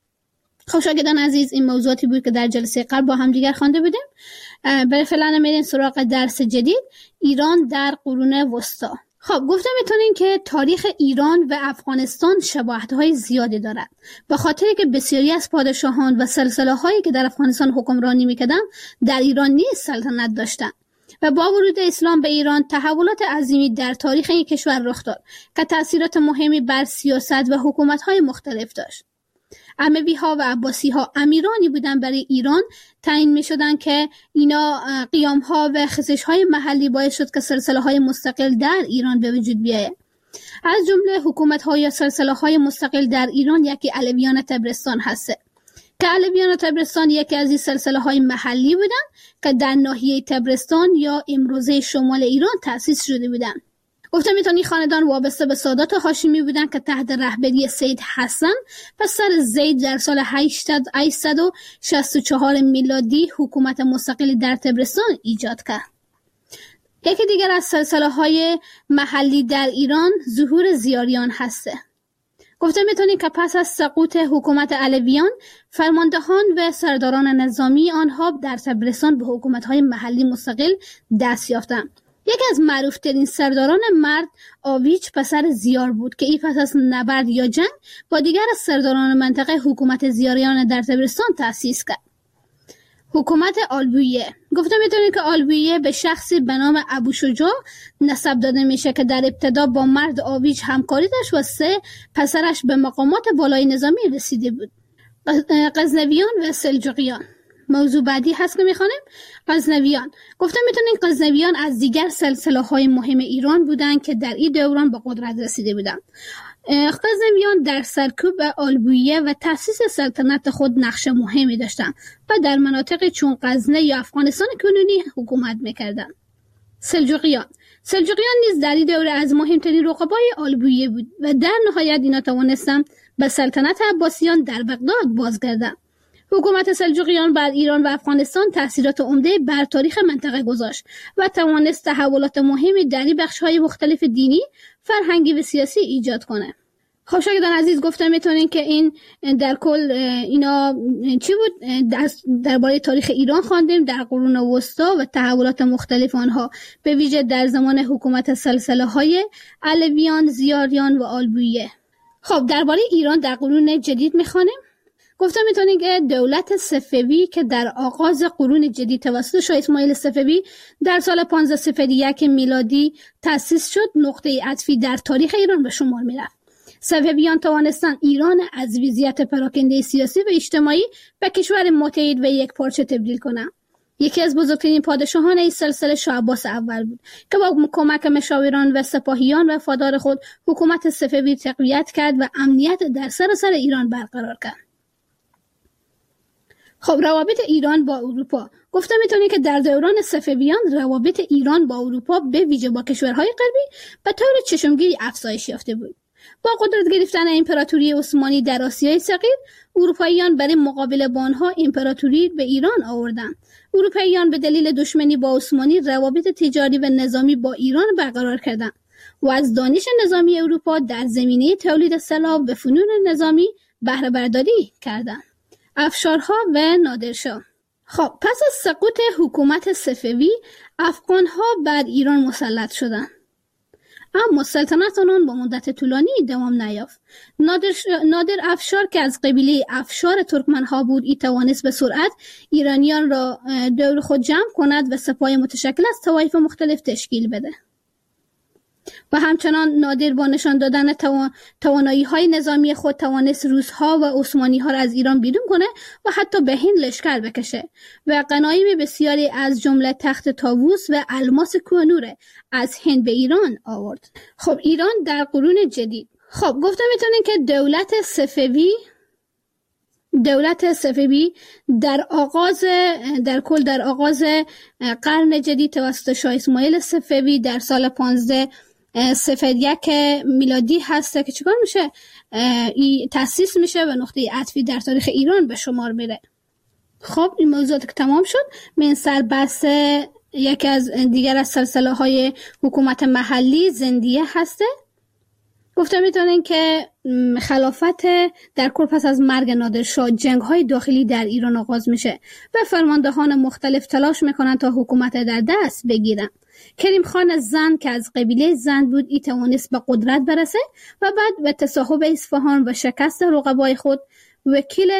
Speaker 8: خب شاگردان عزیز، این موضوعاتی بود که در جلسه قبل با هم دیگر خوانده بودیم. برای فعلا میریم سراغ درس جدید، ایران در قرون وسطی. خب گفتم میتونین که تاریخ ایران و افغانستان شباهت‌های زیادی دارد، به خاطر که بسیاری از پادشاهان و سلسله‌هایی که در افغانستان حکمرانی میکردند در ایران نیز سلطنت داشتند و با ورود اسلام به ایران تحولات عظیمی در تاریخ این کشور رخ داد که تأثیرات مهمی بر سیاست و حکومت‌های مختلف داشت. اموی‌ها و عباسی‌ها امیرانی بودند برای ایران تعیین می‌شدند که اینا قیام‌ها و خزش‌های محلی باعث شد که سلسله‌های مستقل در ایران به وجود بیاید. از جمله حکومت‌ها یا سلسله‌های مستقل در ایران یکی علویان طبرستان هست که علویان طبرستان یکی از این سلسله‌های محلی بودند که در ناحیه طبرستان یا امروزه شمال ایران تأسیس شده بودند. گفتم این خاندان وابسته به سادات هاشمی بودند که تحت رهبری سید حسن پسر زید در سال 864 میلادی حکومت مستقلی در طبرستان ایجاد کرد. یکی دیگر از سلسله‌های محلی در ایران ظهور زیاریان هسته. گفتم که پس از سقوط حکومت علویان، فرماندهان و سرداران نظامی آنها در طبرستان به حکومت‌های محلی مستقل دست یافتند. یکی از معروفترین سرداران مرد آویچ پسر زیار بود که این پس از نبرد یا جنگ با دیگر از سرداران منطقه حکومت زیاریان در طبرستان تأسیس کرد. حکومت آلبویه. گفتم که آلبویه به شخصی به نام ابو شجاع نسب داده میشه که در ابتدا با مرد آویچ همکاری داشت و 3 پسرش به مقامات بالای نظامی رسیده بود. غزنویان و سلجوقیان. موضوع بعدی هست که میخوانیم غزنویان. گفتم غزنویان از دیگر سلسله‌های مهم ایران بودند که در این دوران به قدرت رسیده بودند. غزنویان در سرکوب آلبویه و تأسیس سلطنت خود نقش مهمی داشتند و در مناطق چون غزنه یا افغانستان کنونی حکومت میکردند. سلجوقیان نیز در این دوره از مهمترین رقبای آلبویه بود و در نهایت اینا توانستند به سلطنت عباسیان در بغداد بازگردند. حکومت سلجوقیان بر ایران و افغانستان تاثیرات عمده بر تاریخ منطقه گذاشت و توانست تحولات مهمی در بخش‌های مختلف دینی، فرهنگی و سیاسی ایجاد کنه. خب شاگردان عزیز، گفتم میتونین که این در کل اینا چی بود؟ درباره تاریخ ایران خواندیم در قرون وسطا و تحولات مختلف آنها، به ویژه در زمان حکومت سلسله‌های علویان، زیاریان و آلبویه. خب درباره ایران در قرون جدید میخوانیم. گفتم میتونین که دولت صفوی که در آغاز قرون جدید توسط شاه اسماعیل صفوی در سال 1501 میلادی تأسیس شد، نقطه عطفی در تاریخ ایران به شمار میرفت. صفویان توانستند ایران از وضعیت پراکنده سیاسی و اجتماعی به کشور متحد و یک پارچه تبدیل کنند. یکی از بزرگترین پادشاهان این سلسله شاه عباس اول بود که با کمک مشاوران و سپاهیان وفادار خود حکومت صفوی تقویت کرد و امنیت در سراسر ایران برقرار کرد. خب روابط ایران با اروپا. گفتم میتونید که در دوران صفویان روابط ایران با اروپا به ویژه با کشورهای غربی به طور چشمگیری افزایش یافته بود. با قدرت گرفتن امپراتوری عثمانی در آسیای صغیر، اروپاییان برای مقابله با آنها امپراتوری به ایران آوردند. اروپاییان به دلیل دشمنی با عثمانی روابط تجاری و نظامی با ایران برقرار کردند و از دانش نظامی اروپا در زمینه تولید سلاح و فنون نظامی بهره برداری کردند. افشارها و نادرشاه. خب پس از سقوط حکومت صفوی، افغانها بر ایران مسلط شدند. اما سلطنت آنان با مدت طولانی دوام نیافت. نادر افشار که از قبیله افشار ترکمنها بود، توانست به سرعت ایرانیان را دور خود جمع کند و سپاه متشکل از طوایف مختلف تشکیل بده. و همچنان نادر با نشان دادن توانایی‌های نظامی خود توانست روس‌ها و عثمانی‌ها را از ایران بیرون کنه و حتی به هند لشکر بکشه و غنایم بسیاری از جمله تخت طاووس و الماس کوهنور از هند به ایران آورد. خب ایران در قرون جدید. خب گفتم میتونین که دولت صفوی در آغاز قرن جدید توسط شاه اسماعیل صفوی در سال 1501 میلادی هست که چیکار میشه؟ تأسیس میشه و نقطه عطفی در تاریخ ایران به شمار میره. خب این موضوعات که تمام شد، من سربست یکی از دیگر از سلسله های حکومت محلی زندیه هسته. گفتم میتونین که خلافت در کل پس از مرگ نادرشاه جنگ های داخلی در ایران آغاز میشه و فرماندهان مختلف تلاش میکنن تا حکومت در دست بگیرن. کریم خان زند که از قبیله زند بود، توانست به قدرت برسه و بعد به تصاحب اصفهان و شکست رقبای خود وکیل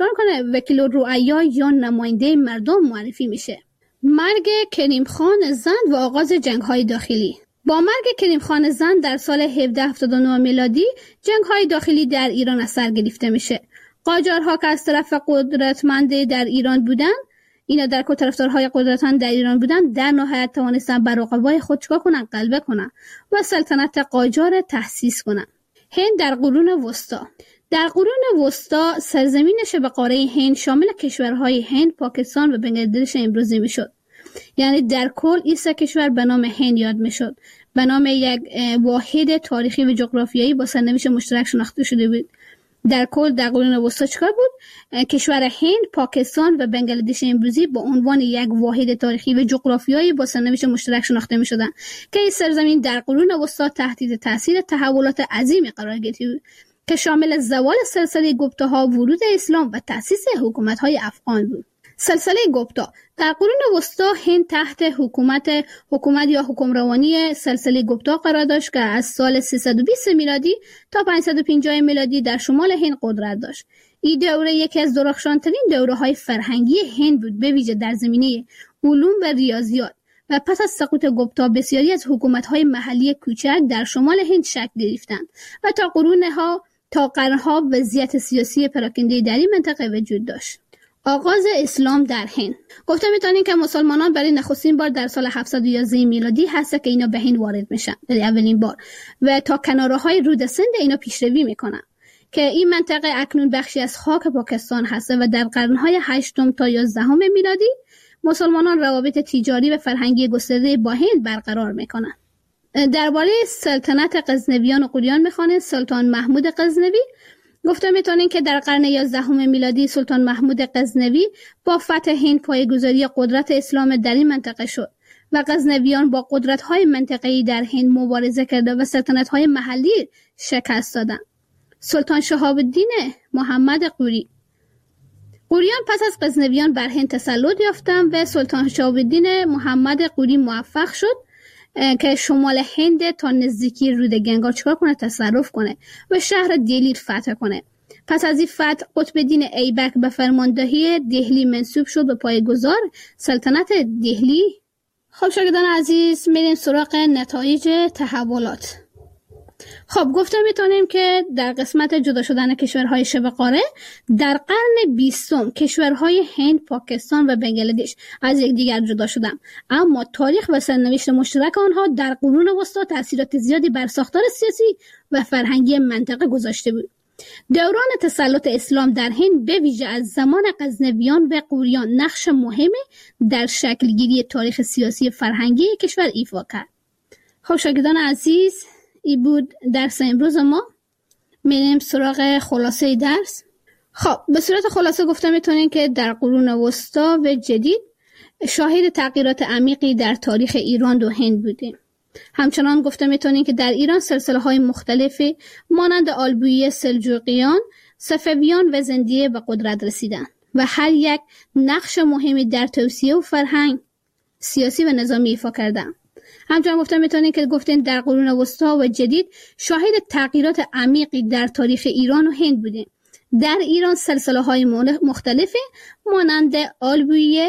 Speaker 8: رعایا یا نماینده مردم معرفی میشه. مرگ کریم خان زند و آغاز جنگ های داخلی. با مرگ کریم خان زند در سال 1779 میلادی جنگ های داخلی در ایران از سر گرفته میشه. قاجارها که از طرف قدرتمند در ایران بودن، اینا در کل طرفدارهای قدرتمند در ایران بودن، در نهایت توانستن بر رقبای خود چیکار کنن؟ غلبه کنن و سلطنت قاجار تأسیس کنن. هند در قرون وسطا. در قرون وسطا سرزمینش به قاره هند شامل کشورهای هند، پاکستان و بنگلادش امروزی میشد. یعنی در کل این سه کشور به نام هند یاد میشد، به نام یک واحد تاریخی و جغرافیایی با سرنوشت مشترک شناخته شده بود. در کل در قرون وسطا چیکار بود؟ کشور هند، پاکستان و بنگلادش امروزی با عنوان یک واحد تاریخی و جغرافیایی با سرنوشت مشترک شناخته میشدند که این سرزمین در قرون وسطا تحت تاثیر تحولات عظیمی قرار گرفت که شامل زوال سلسله گپتاها، ورود اسلام و تأسیس حکومت‌های افغان بود. سلسله گپتا در قرون وسطا هند تحت حکومت یا حکمرانی سلسله گپتا قرار داشت که از سال 320 میلادی تا 550 میلادی در شمال هند قدرت داشت. این دوره یکی از درخشانترین دوره‌های فرهنگی هند بود، به ویژه در زمینه علوم و ریاضیات. و پس از سقوط گپتا بسیاری از حکومت‌های محلی کوچک در شمال هند شکل گرفتند و تا قرنها وضعیت سیاسی پراکنده در این منطقه وجود داشت. آغاز اسلام در هند. گفتم میتونین که مسلمانان برای نخستین بار در سال 711 میلادی هست که اینا به هند وارد میشن در اولین بار و تا کنارهای رود سند اینا پیشروی میکنن که این منطقه اکنون بخشی از خاک پاکستان هست و در قرنهای 8 تا 11 میلادی مسلمانان روابط تجاری و فرهنگی گسترده با هند برقرار میکنن. درباره سلطنت غزنویان و غوریان میخوانه. سلطان محمود غزنوی گفته میتونین که در قرن 11 میلادی سلطان محمود غزنوی با فتح هند پایه‌گذاری قدرت اسلام در این منطقه شد و غزنویان با قدرت‌های منطقه‌ای در هند مبارزه کرده و سلطنت‌های محلی شکست دادند. سلطان شهاب الدین محمد غوری غوریان پس از غزنویان بر هند تسلط یافتند و سلطان شهاب الدین محمد غوری موفق شد که شمال هند تا نزدیکی رود گنگا چکار کنه، تصرف کنه و شهر دهلی فتح کنه. پس از این فتح قطب الدین ایبک به فرماندهی دهلی منصوب شد و پایه‌گذار سلطنت دهلی. خب شاگردان عزیز، میریم سراغ نتایج تحولات. خب گفته میتونیم که در قسمت جدا شدن کشورهای شبه قاره در قرن 20 کشورهای هند، پاکستان و بنگلادش از یکدیگر جدا شدند، اما تاریخ و سرنوشت مشترک آنها در قرون وسطی تاثیرات زیادی بر ساختار سیاسی و فرهنگی منطقه گذاشته بود. دوران تسلط اسلام در هند به ویژه از زمان غزنویان و غوریان نقش مهمی در شکلگیری تاریخ سیاسی فرهنگی کشور ایفا کرد. خب شاگردان عزیز، این بود درس امروز ما. میریم سراغ خلاصه درس. خب به صورت خلاصه گفته میتونیم که در قرون وسطی و جدید شاهد تغییرات عمیقی در تاریخ ایران و هند بودیم. همچنان گفته میتونیم که در ایران سلسله‌های مختلفی مانند آلبویی، سلجوقیان، صفویان و زندیه به قدرت رسیدند و هر یک نقش مهمی در توسعه و فرهنگ سیاسی و نظامی ایفا کردند. همچنان گفته میتونیم که گفتیم در قرون وسطی و جدید شاهد تغییرات عمیقی در تاریخ ایران و هند بودیم. در ایران سلسله‌های مختلفی مانند آلبویی،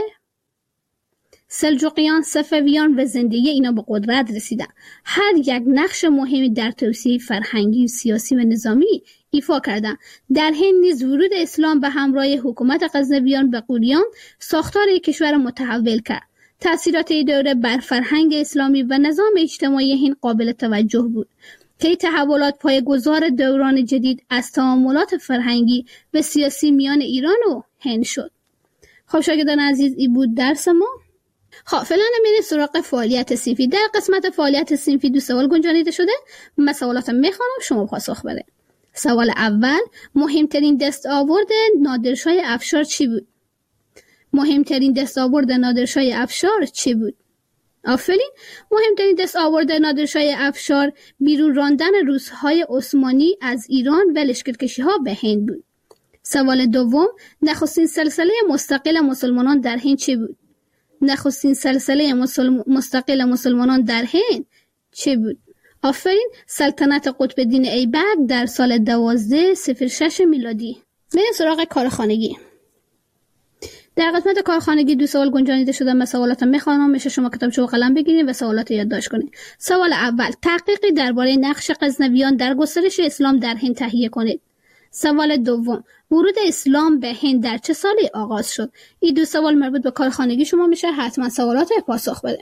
Speaker 8: سلجوقیان، صفویان و زندیه اینا به قدرت رسیدن. هر یک نقش مهمی در توسعه فرهنگی، سیاسی و نظامی ایفا کردند. در هند نیز ورود اسلام به همراه حکومت غزنویان به غوریان ساختار کشور متحول کرد. تأثیرات این دوره بر فرهنگ اسلامی و نظام اجتماعی هند قابل توجه بود که این تحولات پایه‌گذار دوران جدید از تعاملات فرهنگی و سیاسی میان ایران و هند شد. خب شاگردان عزیز، این بود درس ما. خب فعلا میریم سراغ فعالیت صنفی. در قسمت فعالیت صنفی 2 سوال گنجانیده شده. من سوالات میخوانم، شما پاسخ بده. سوال اول: مهمترین دستاورد نادرشاه افشار چی بود؟ مهمترین دستاورد نادرشاه افشار چی بود؟ آفرین. مهمترین دستاورد نادرشاه افشار بیرون راندن روس‌های عثمانی از ایران و لشکرکشی‌ها به هند بود. سوال دوم: نخستین سلسله مستقل مسلمانان در هند چی بود؟ نخستین سلسله مستقل مسلمانان در هند چی بود؟ آفرین. سلطنت قطب الدین ایبک در سال 1206 میلادی. میریم سراغ کارخانگی. در قسمت کارخانگی 2 سوال گنجانیده شده. من سوالات میخوانم، میشه شما کتابچه و قلم بگیرید و سوالات یادداشت کنید. سوال اول: تحقیقی درباره نقش غزنویان در گسترش اسلام در هند تهیه کنید. سوال دوم: ورود اسلام به هند در چه سالی آغاز شد؟ این 2 سوال مربوط به کارخانگی شما میشه، حتما سوالات پاسخ بده.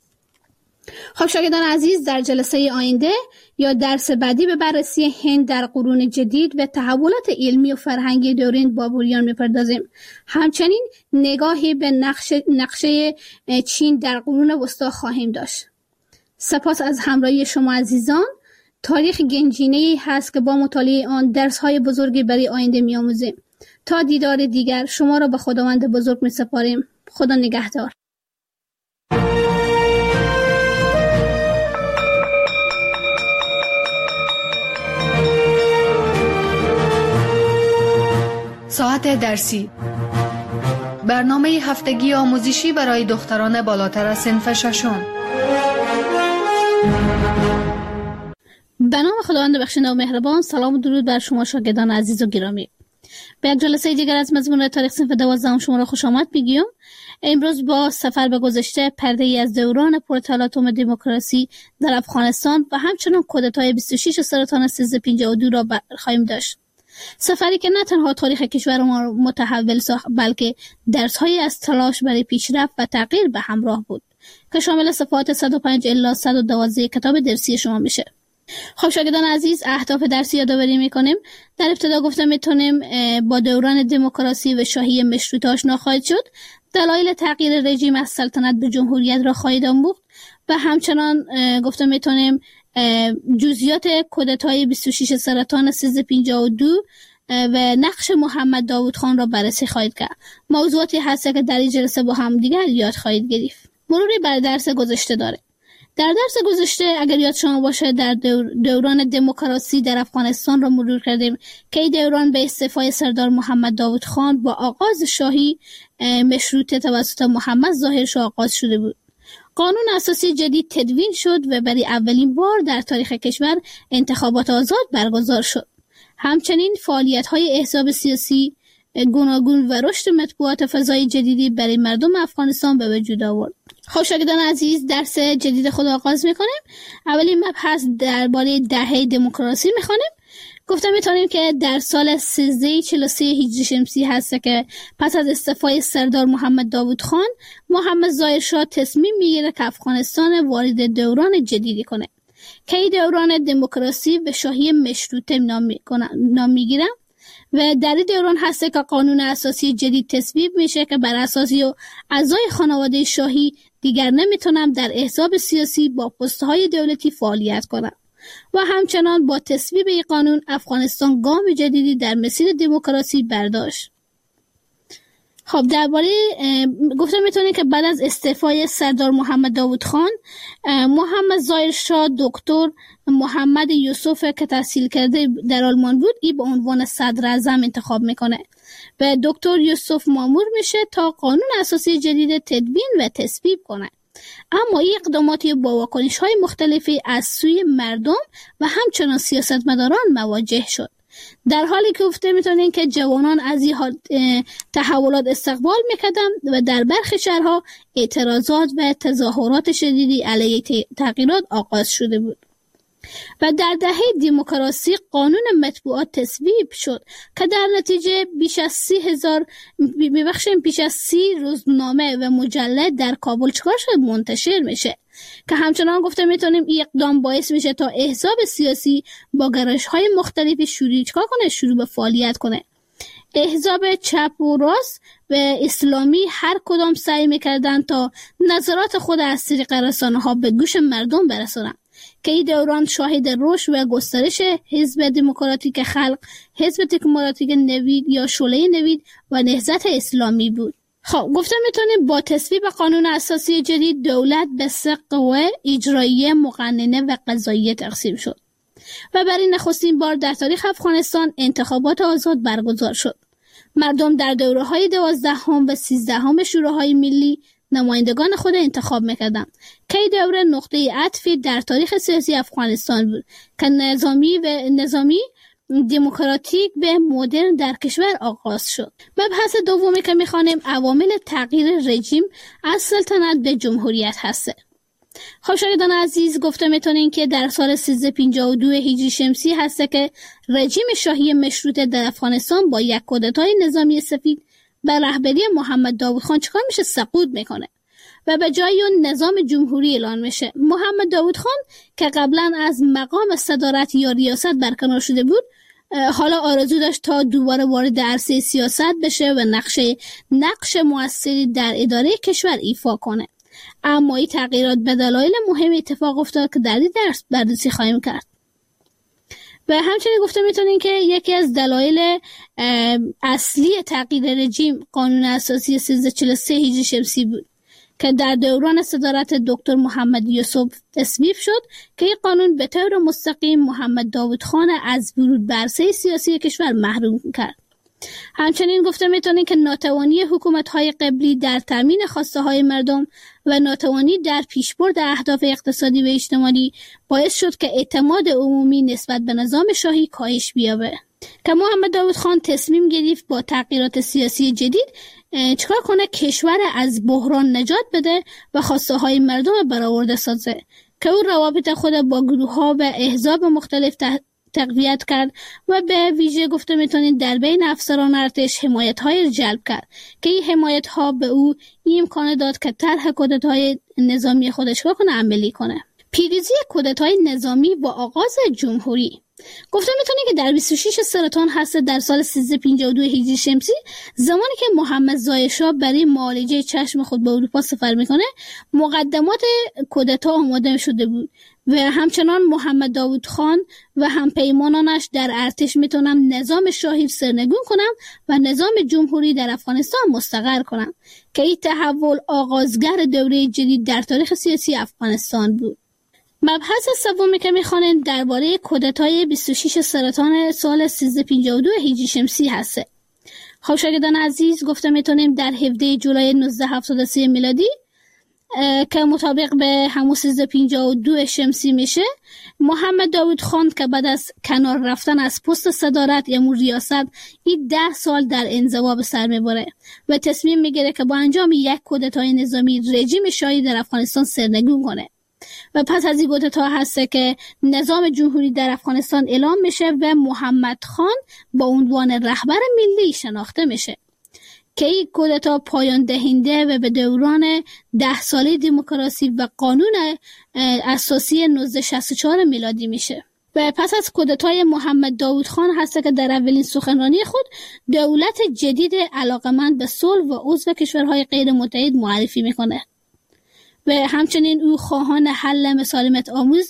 Speaker 8: خب شاگردان عزیز، در جلسه آینده یا درس بعدی به بررسی هند در قرون جدید و تحولات علمی و فرهنگی دوران بابریان میپردازیم. همچنین نگاهی به نقشه چین در قرون وسطی خواهیم داشت. سپاس از همراهی شما عزیزان. تاریخ گنجینه‌ای هست که با مطالعه آن درس‌های بزرگی برای آینده می‌آموزیم. تا دیدار دیگر شما را به خداوند بزرگ می‌سپاریم. خدا نگهدار.
Speaker 10: ساعت درسی، برنامه هفتگی آموزشی برای دختران بالاتر از صنف 6.
Speaker 8: به نام خداوند بخشنده و مهربان. سلام و درود بر شما شاگردان عزیز و گرامی. به یک جلسه دیگر از مضمون تاریخ صنف 12 شما را خوش آمد میگیم. امروز با سفر به گذشته، پرده ای از دوران پرتلاطم دموکراسی در افغانستان و همچنین کودتای 26 سرطان 1352 را خواهیم داشت. سفری که نه تنها تاریخ کشور ما متحول ساخت، بلکه درس‌هایی از تلاش برای پیشرفت و تغییر به همراه بود که شامل صفحات 105 الی 112 کتاب درسی شما میشه. خب شاگردان عزیز، اهداف درسی یادآوری میکنیم. در ابتدا گفتم میتونیم با دوران دموکراسی و شاهی مشروطه آشنا خواهید شد. دلایل تغییر رژیم از سلطنت به جمهوریت را خواهید آموخت و همچنان گفتم میتونیم جزئیات کودتای 26 سرطان 1352 و نقش محمد داوود خان را بررسی خواهید کرد. موضوعاتی هست که در این جلسه با هم دیگر یاد خواهید گرفت. مروری بر درس گذشته داره. در درس گذشته اگر یاد شما باشه در دوران دموکراسی در افغانستان را مرور کردیم که این دوران به استعفای سردار محمد داوود خان با آغاز شاهی مشروطه توسط محمد ظاهر شاه آغاز شده بود. قانون اساسی جدید تدوین شد و برای اولین بار در تاریخ کشور انتخابات آزاد برگزار شد. همچنین فعالیت‌های احزاب سیاسی گوناگون و رشد مطبوعات فضای جدیدی برای مردم افغانستان به وجود آورد. خب شاگردان عزیز، درس جدید خود آغاز می‌کنیم. اولین مبحث درباره دهه دموکراسی می‌خوانیم. گفتم می‌تونیم که در سال 1343 هجری شمسی هست که پس از استعفای سردار محمد داوود خان، محمد ظاهر شاه تصمیم می‌گیره که افغانستان وارد دوران جدیدی کنه که این دوران دموکراسی به شاهی مشروطه نام می‌گیره و در این دوران هست که قانون اساسی جدید تصویب میشه که بر اساسی اعضای خانواده شاهی دیگر نمیتونن در احزاب سیاسی با پست‌های دولتی فعالیت کنند و همچنان با تصویب این قانون افغانستان گام جدیدی در مسیر دموکراسی برداشت. خب درباره گفتم میتونید که بعد از استعفای سردار محمد داوود خان، محمد ظاهر شاه دکتر محمد یوسف که تحصیل کرده در آلمان بود ای به عنوان صدر اعظم انتخاب میکنه و دکتر یوسف مامور میشه تا قانون اساسی جدید تدوین و تصویب کنه. اما این اقداماتی با واکنش‌های مختلفی از سوی مردم و همچنان سیاستمداران مواجه شد. در حالی که گفته میتونین که جوانان از این تحولات استقبال میکردن و در برخی شهرها اعتراضات و تظاهرات شدیدی علیه تغییرات آغاز شده بود. و در دهه دموکراسی قانون مطبوعات تصویب شد که در نتیجه بیش از 30 روزنامه و مجله در کابل چکار شد منتشر میشه که همچنان گفته میتونیم این اقدام باعث میشه تا احزاب سیاسی با گرایش‌های مختلفی شروع به فعالیت کنه. احزاب چپ و راست و اسلامی هر کدام سعی میکردن تا نظرات خود از طریق رسانه‌ها به گوش مردم برسونن که این دوران شاهد رشد و گسترش حزب دموکراتیک خلق، حزب دموکراتیک نوید یا شعله نوید و نهضت اسلامی بود. خب گفتم میتونیم با تصویب قانون اساسی جدید دولت به سه قوه اجراییه، مقننه و قضاییه تقسیم شد و برای نخستین بار در تاریخ افغانستان انتخابات آزاد برگزار شد. مردم در دوره‌های 12 و 13 شوراهای ملی نمایندگان خود انتخاب میکردن که این دوره نقطه عطفی در تاریخ سیاسی افغانستان بود که نظامی دموکراتیک به مدرن در کشور آغاز شد. مبحث دومی که میخوانیم عوامل تغییر رژیم از سلطنت به جمهوریت هسته. خب شاگردان عزیز، گفته میتونین که در سال 1352 هجری شمسی هسته که رژیم شاهی مشروطه در افغانستان با یک کودتای نظامی سفید به رهبری محمد داوود خان چکار میشه؟ سقوط میکنه و به جای اون نظام جمهوری اعلان میشه. محمد داوود خان که قبلا از مقام صدارت یا ریاست برکنار شده بود، حالا آرزو داشت تا دوباره وارد عرصه سیاست بشه و نقش موثری در اداره کشور ایفا کنه. اما این تغییرات به دلایل مهم اتفاق افتاد که در این درس بررسی خواهیم کرد. و همچنین گفته میتونین که یکی از دلایل اصلی تغییر رژیم قانون اساسی 1343 هجری شمسی بود که در دوران صدارت دکتر محمد یوسف تصویب شد که این قانون به طور مستقیم محمد داوود خان از ورود به عرصه سیاسی کشور محروم کرد. همچنین گفته میتونین که ناتوانی حکومت‌های قبلی در تامین خواسته‌های مردم و ناتوانی در پیشبرد اهداف اقتصادی و اجتماعی باعث شد که اعتماد عمومی نسبت به نظام شاهی کاهش بیابه که محمد داوود خان تصمیم گرفت با تغییرات سیاسی جدید چکار کنه؟ کشور از بحران نجات بده و خواسته‌های مردم برآورده سازه که او روابط خود با گروه‌ها و احزاب مختلف تقویت کرد و به ویژه گفته میتونید در بین افسران ارتش حمایت‌های جلب کرد که این حمایت‌ها به او امکان داد که طرح کودتای نظامی خودش رو عملی کنه. پیروزی کودتای نظامی با آغاز جمهوری. گفتم میتونه که در 26 سرطان هست در سال 1352 هجری شمسی، زمانی که محمد ظاهر شاه برای معالجه چشم خود به اروپا سفر میکنه، مقدمات کودتا آماده شده بود و همچنان محمد داوود خان و همپیمانانش در ارتش میتونن نظام شاهی سرنگون کنن و نظام جمهوری در افغانستان مستقر کنن که این تحول آغازگر دوره جدید در تاریخ سیاسی افغانستان بود. مبحث سومی که میخوانیم درباره کودتای 26 سرطان سال 1352 هجری شمسی هسته. خب شاگردان عزیز، گفته میتونیم در 17 جولای 1973 میلادی که مطابق به همون 1352 شمسی میشه، محمد داوود خان که بعد از کنار رفتن از پست صدارت یا ریاست این 10 سال در انزوا به سر میبره و تصمیم میگیره که با انجام یک کودتای نظامی رژیم شاهی در افغانستان سرنگون کنه و پس از این کودتا هست که نظام جمهوری در افغانستان اعلام میشه و محمد خان با عنوان رهبر ملی شناخته میشه که این کودتا پایان دهنده و به دوران 10 ساله دموکراسی و قانون اساسی 1964 میلادی میشه. و پس از کودتای محمد داوود خان هست که در اولین سخنرانی خود دولت جدید علاقمند به صلح و عضو کشورهای غیر متحد معرفی میکنه و همچنین او خواهان حل مسالمت آموز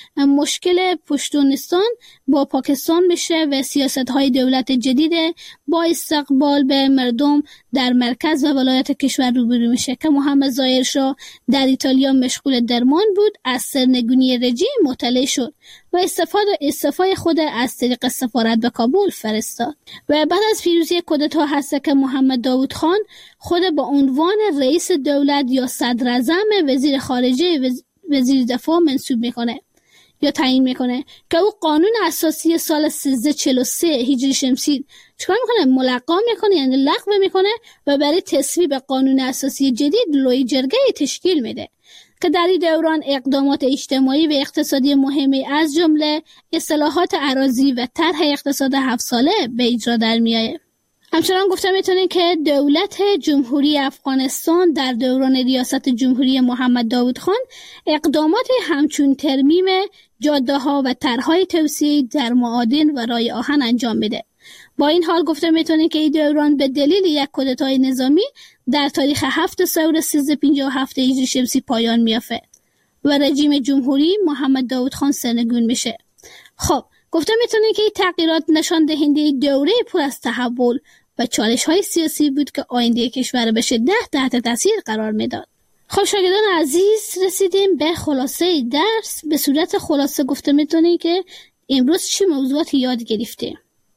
Speaker 8: مشکل پشتونستان با پاکستان میشه و سیاست‌های دولت جدید با استقبال به مردم در مرکز و ولایت کشور روبرو میشه که محمد ظاهر شاه در ایتالیا مشغول درمان بود، از سرنگونی رژیم مطلع شد و استعفای خود از طریق سفارت به کابل فرستاد و بعد از پیروزی کودتا هست که محمد داوود خان خود با عنوان رئیس دولت یا صدراعظم وزیر خارجه وزیر دفاع منصوب میکنه یا تعیین میکنه که او قانون اساسی سال 1343 هجری شمسی چکار میکنه؟ ملغا میکنه، یعنی لغو میکنه و برای تصویب قانون اساسی جدید لوی جرگه تشکیل میده که در این دوران اقدامات اجتماعی و اقتصادی مهمی از جمله اصلاحات اراضی و طرح اقتصاد 7 ساله به اجرا در میآید. همچنان گفته میتونیم که دولت جمهوری افغانستان در دوران ریاست جمهوری محمد داوود خان اقدامات همچون ترمیم جاده ها و طرحهای توسعه در معادن و رای آهن انجام میده. با این حال گفته میتونیم که این دوران به دلیل یک کودتای نظامی در تاریخ 7 سور 1357 هجری شمسی پایان میافته و رژیم جمهوری محمد داوود خان سرنگون میشه. خب گفته میتونیم که این تغییرات نشان دهنده دوره پر از تحول و چالش‌های سیاسی بود که آینده کشور به شدت تحت تاثیر قرار میداد. خب شاگردان عزیز، رسیدیم به خلاصه درس. به صورت خلاصه گفته میتونیم که امروز چه موضوعاتی یاد گرفتیم.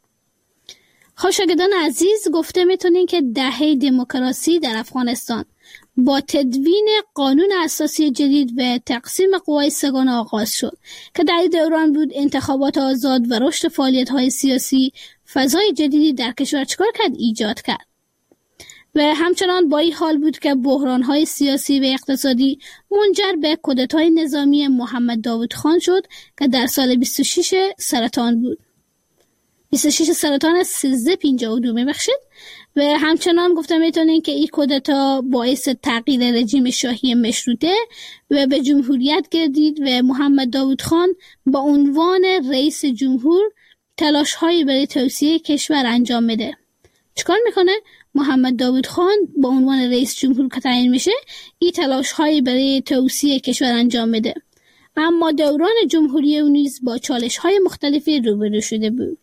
Speaker 8: خب شاگردان عزیز، گفته میتونیم که دهه دموکراسی در افغانستان با تدوین قانون اساسی جدید و تقسیم قوای سگانه آغاز شد که در این دوران بود انتخابات آزاد و رشد فعالیت‌های سیاسی فضای جدیدی در کشور چکار کرد؟ ایجاد کرد و همچنان با این حال بود که بحران‌های سیاسی و اقتصادی منجر به کودتای نظامی محمد داوود خان شد که در سال 26 سرطان بود. 26 سرطان 1352 میبخشید و همچنان گفته میتونین که این کودتا باعث تغییر رژیم شاهی مشروطه و به جمهوریت گردید و محمد داوود خان با عنوان رئیس جمهور تلاش هایی برای توسعه کشور انجام میده. چیکار میکنه؟ محمد داوود خان با عنوان رئیس جمهور که تعیین میشه این تلاش هایی برای توسعه کشور انجام میده، اما دوران جمهوری او نیز با چالش های مختلفی روبرو شده بود.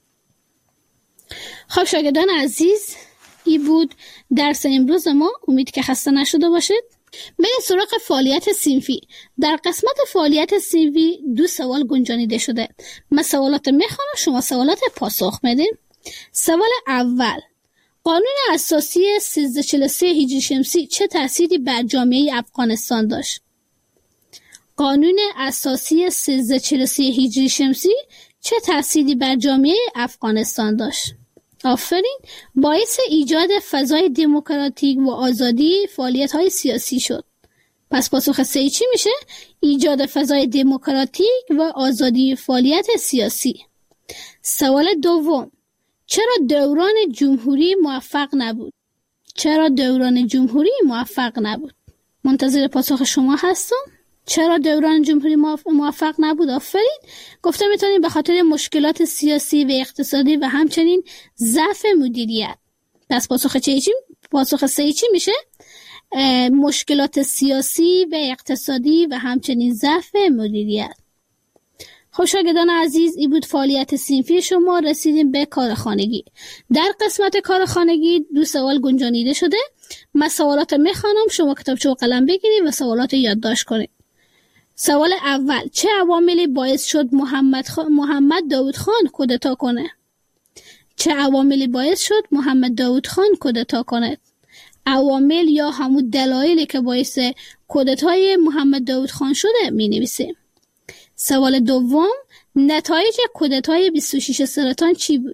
Speaker 8: خب شاگردان عزیز، این بود درس امروز ما. امید که خسته نشده باشید. بریم سراغ فعالیت صنفی. در قسمت فعالیت صنفی 2 سوال گنجانیده شده. من سوالات میخوانم، شما سوالات پاسخ میدین. سوال اول: قانون اساسی 1343 هجری شمسی چه تأثیری بر جامعه افغانستان داشت؟ قانون اساسی 1343 هجری شمسی چه تأثیری بر جامعه افغانستان داشت؟ آفرین. باعث ایجاد فضای دموکراتیک و آزادی فعالیت‌های سیاسی شد. پس پاسخ 3 چی میشه؟ ایجاد فضای دموکراتیک و آزادی فعالیت سیاسی. سوال دوم: چرا دوران جمهوری موفق نبود؟ چرا دوران جمهوری موفق نبود؟ منتظر پاسخ شما هستم. چرا دوران جمهوری موفق نبود؟ آفرین. گفته میتونیم به خاطر مشکلات سیاسی و اقتصادی و همچنین ضعف مدیریت. پس پاسخ سه چی میشه؟ مشکلات سیاسی و اقتصادی و همچنین ضعف مدیریت. خب شاگردان عزیز، این بود فعالیت صنفی شما. رسیدیم به کارخانگی. در قسمت کارخانگی 2 سوال گنجانیده شده. من سوالات میخوانم، شما کتابچه و قلم بگیرید و سوالات یادداشت کنید. سوال اول: چه عواملی باعث شد محمد داوود خان کودتا کنه؟ چه عواملی باعث شد محمد داوود خان کودتا کنه؟ عوامل یا همون دلایلی که باعث کودتای محمد داوود خان شده می نویسیم. سوال دوم: نتایج کودتای 26 سرطان چی بود؟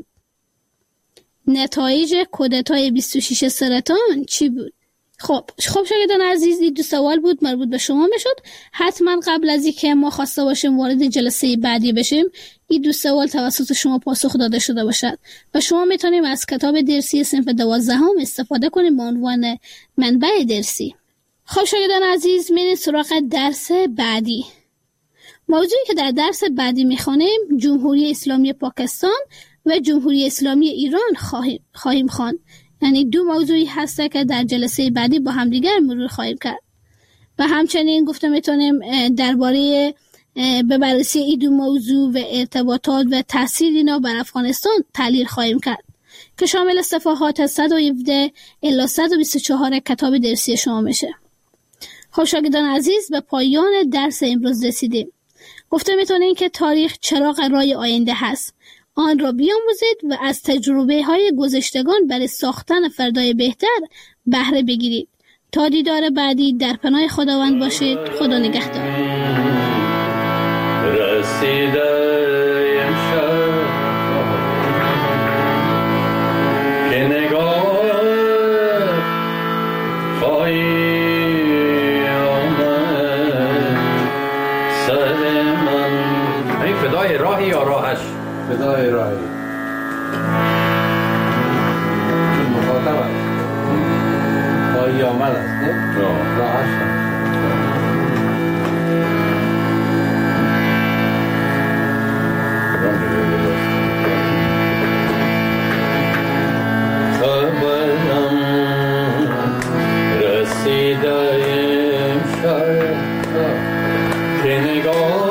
Speaker 8: نتایج کودتای 26 سرطان چی بود؟ خب شاگردان عزیز، این 2 سوال بود، مربوط به شما میشد. حتما قبل از اینکه ما خواسته باشیم وارد جلسه بعدی بشیم، این 2 سوال توسط شما پاسخ داده شده باشد و شما میتونیم از کتاب درسی صنف 12 استفاده کنیم به عنوان منبع درسی. خب شاگردان عزیز، میریم سراغ درس بعدی. موضوعی که در درس بعدی میخوانیم جمهوری اسلامی پاکستان و جمهوری اسلامی ایران خواهیم خواند. یعنی 2 موضوعی هسته که در جلسه بعدی با هم دیگر مرور خواهیم کرد و همچنین گفته میتونیم درباره به بررسی این 2 موضوع و ارتباطات و تاثیر اینا بر افغانستان تحلیل خواهیم کرد که شامل صفحات 117 الی 124 کتاب درسی شما میشه. خب شاگردان عزیز، به پایان درس امروز رسیدیم. گفته میتونیم که تاریخ چراغ راه آینده هست. آن را بیاموزید و از تجربه های گذشتگان برای ساختن فردای بهتر بهره بگیرید. تا دیدار بعدی در پناه خداوند باشید. خدا نگهدار.
Speaker 17: فدای راهی یا راهش؟ فدای راهی. مخاطب است. خواهی آمد است نه؟ راهش است. خبرم رسیده امشب که نگاه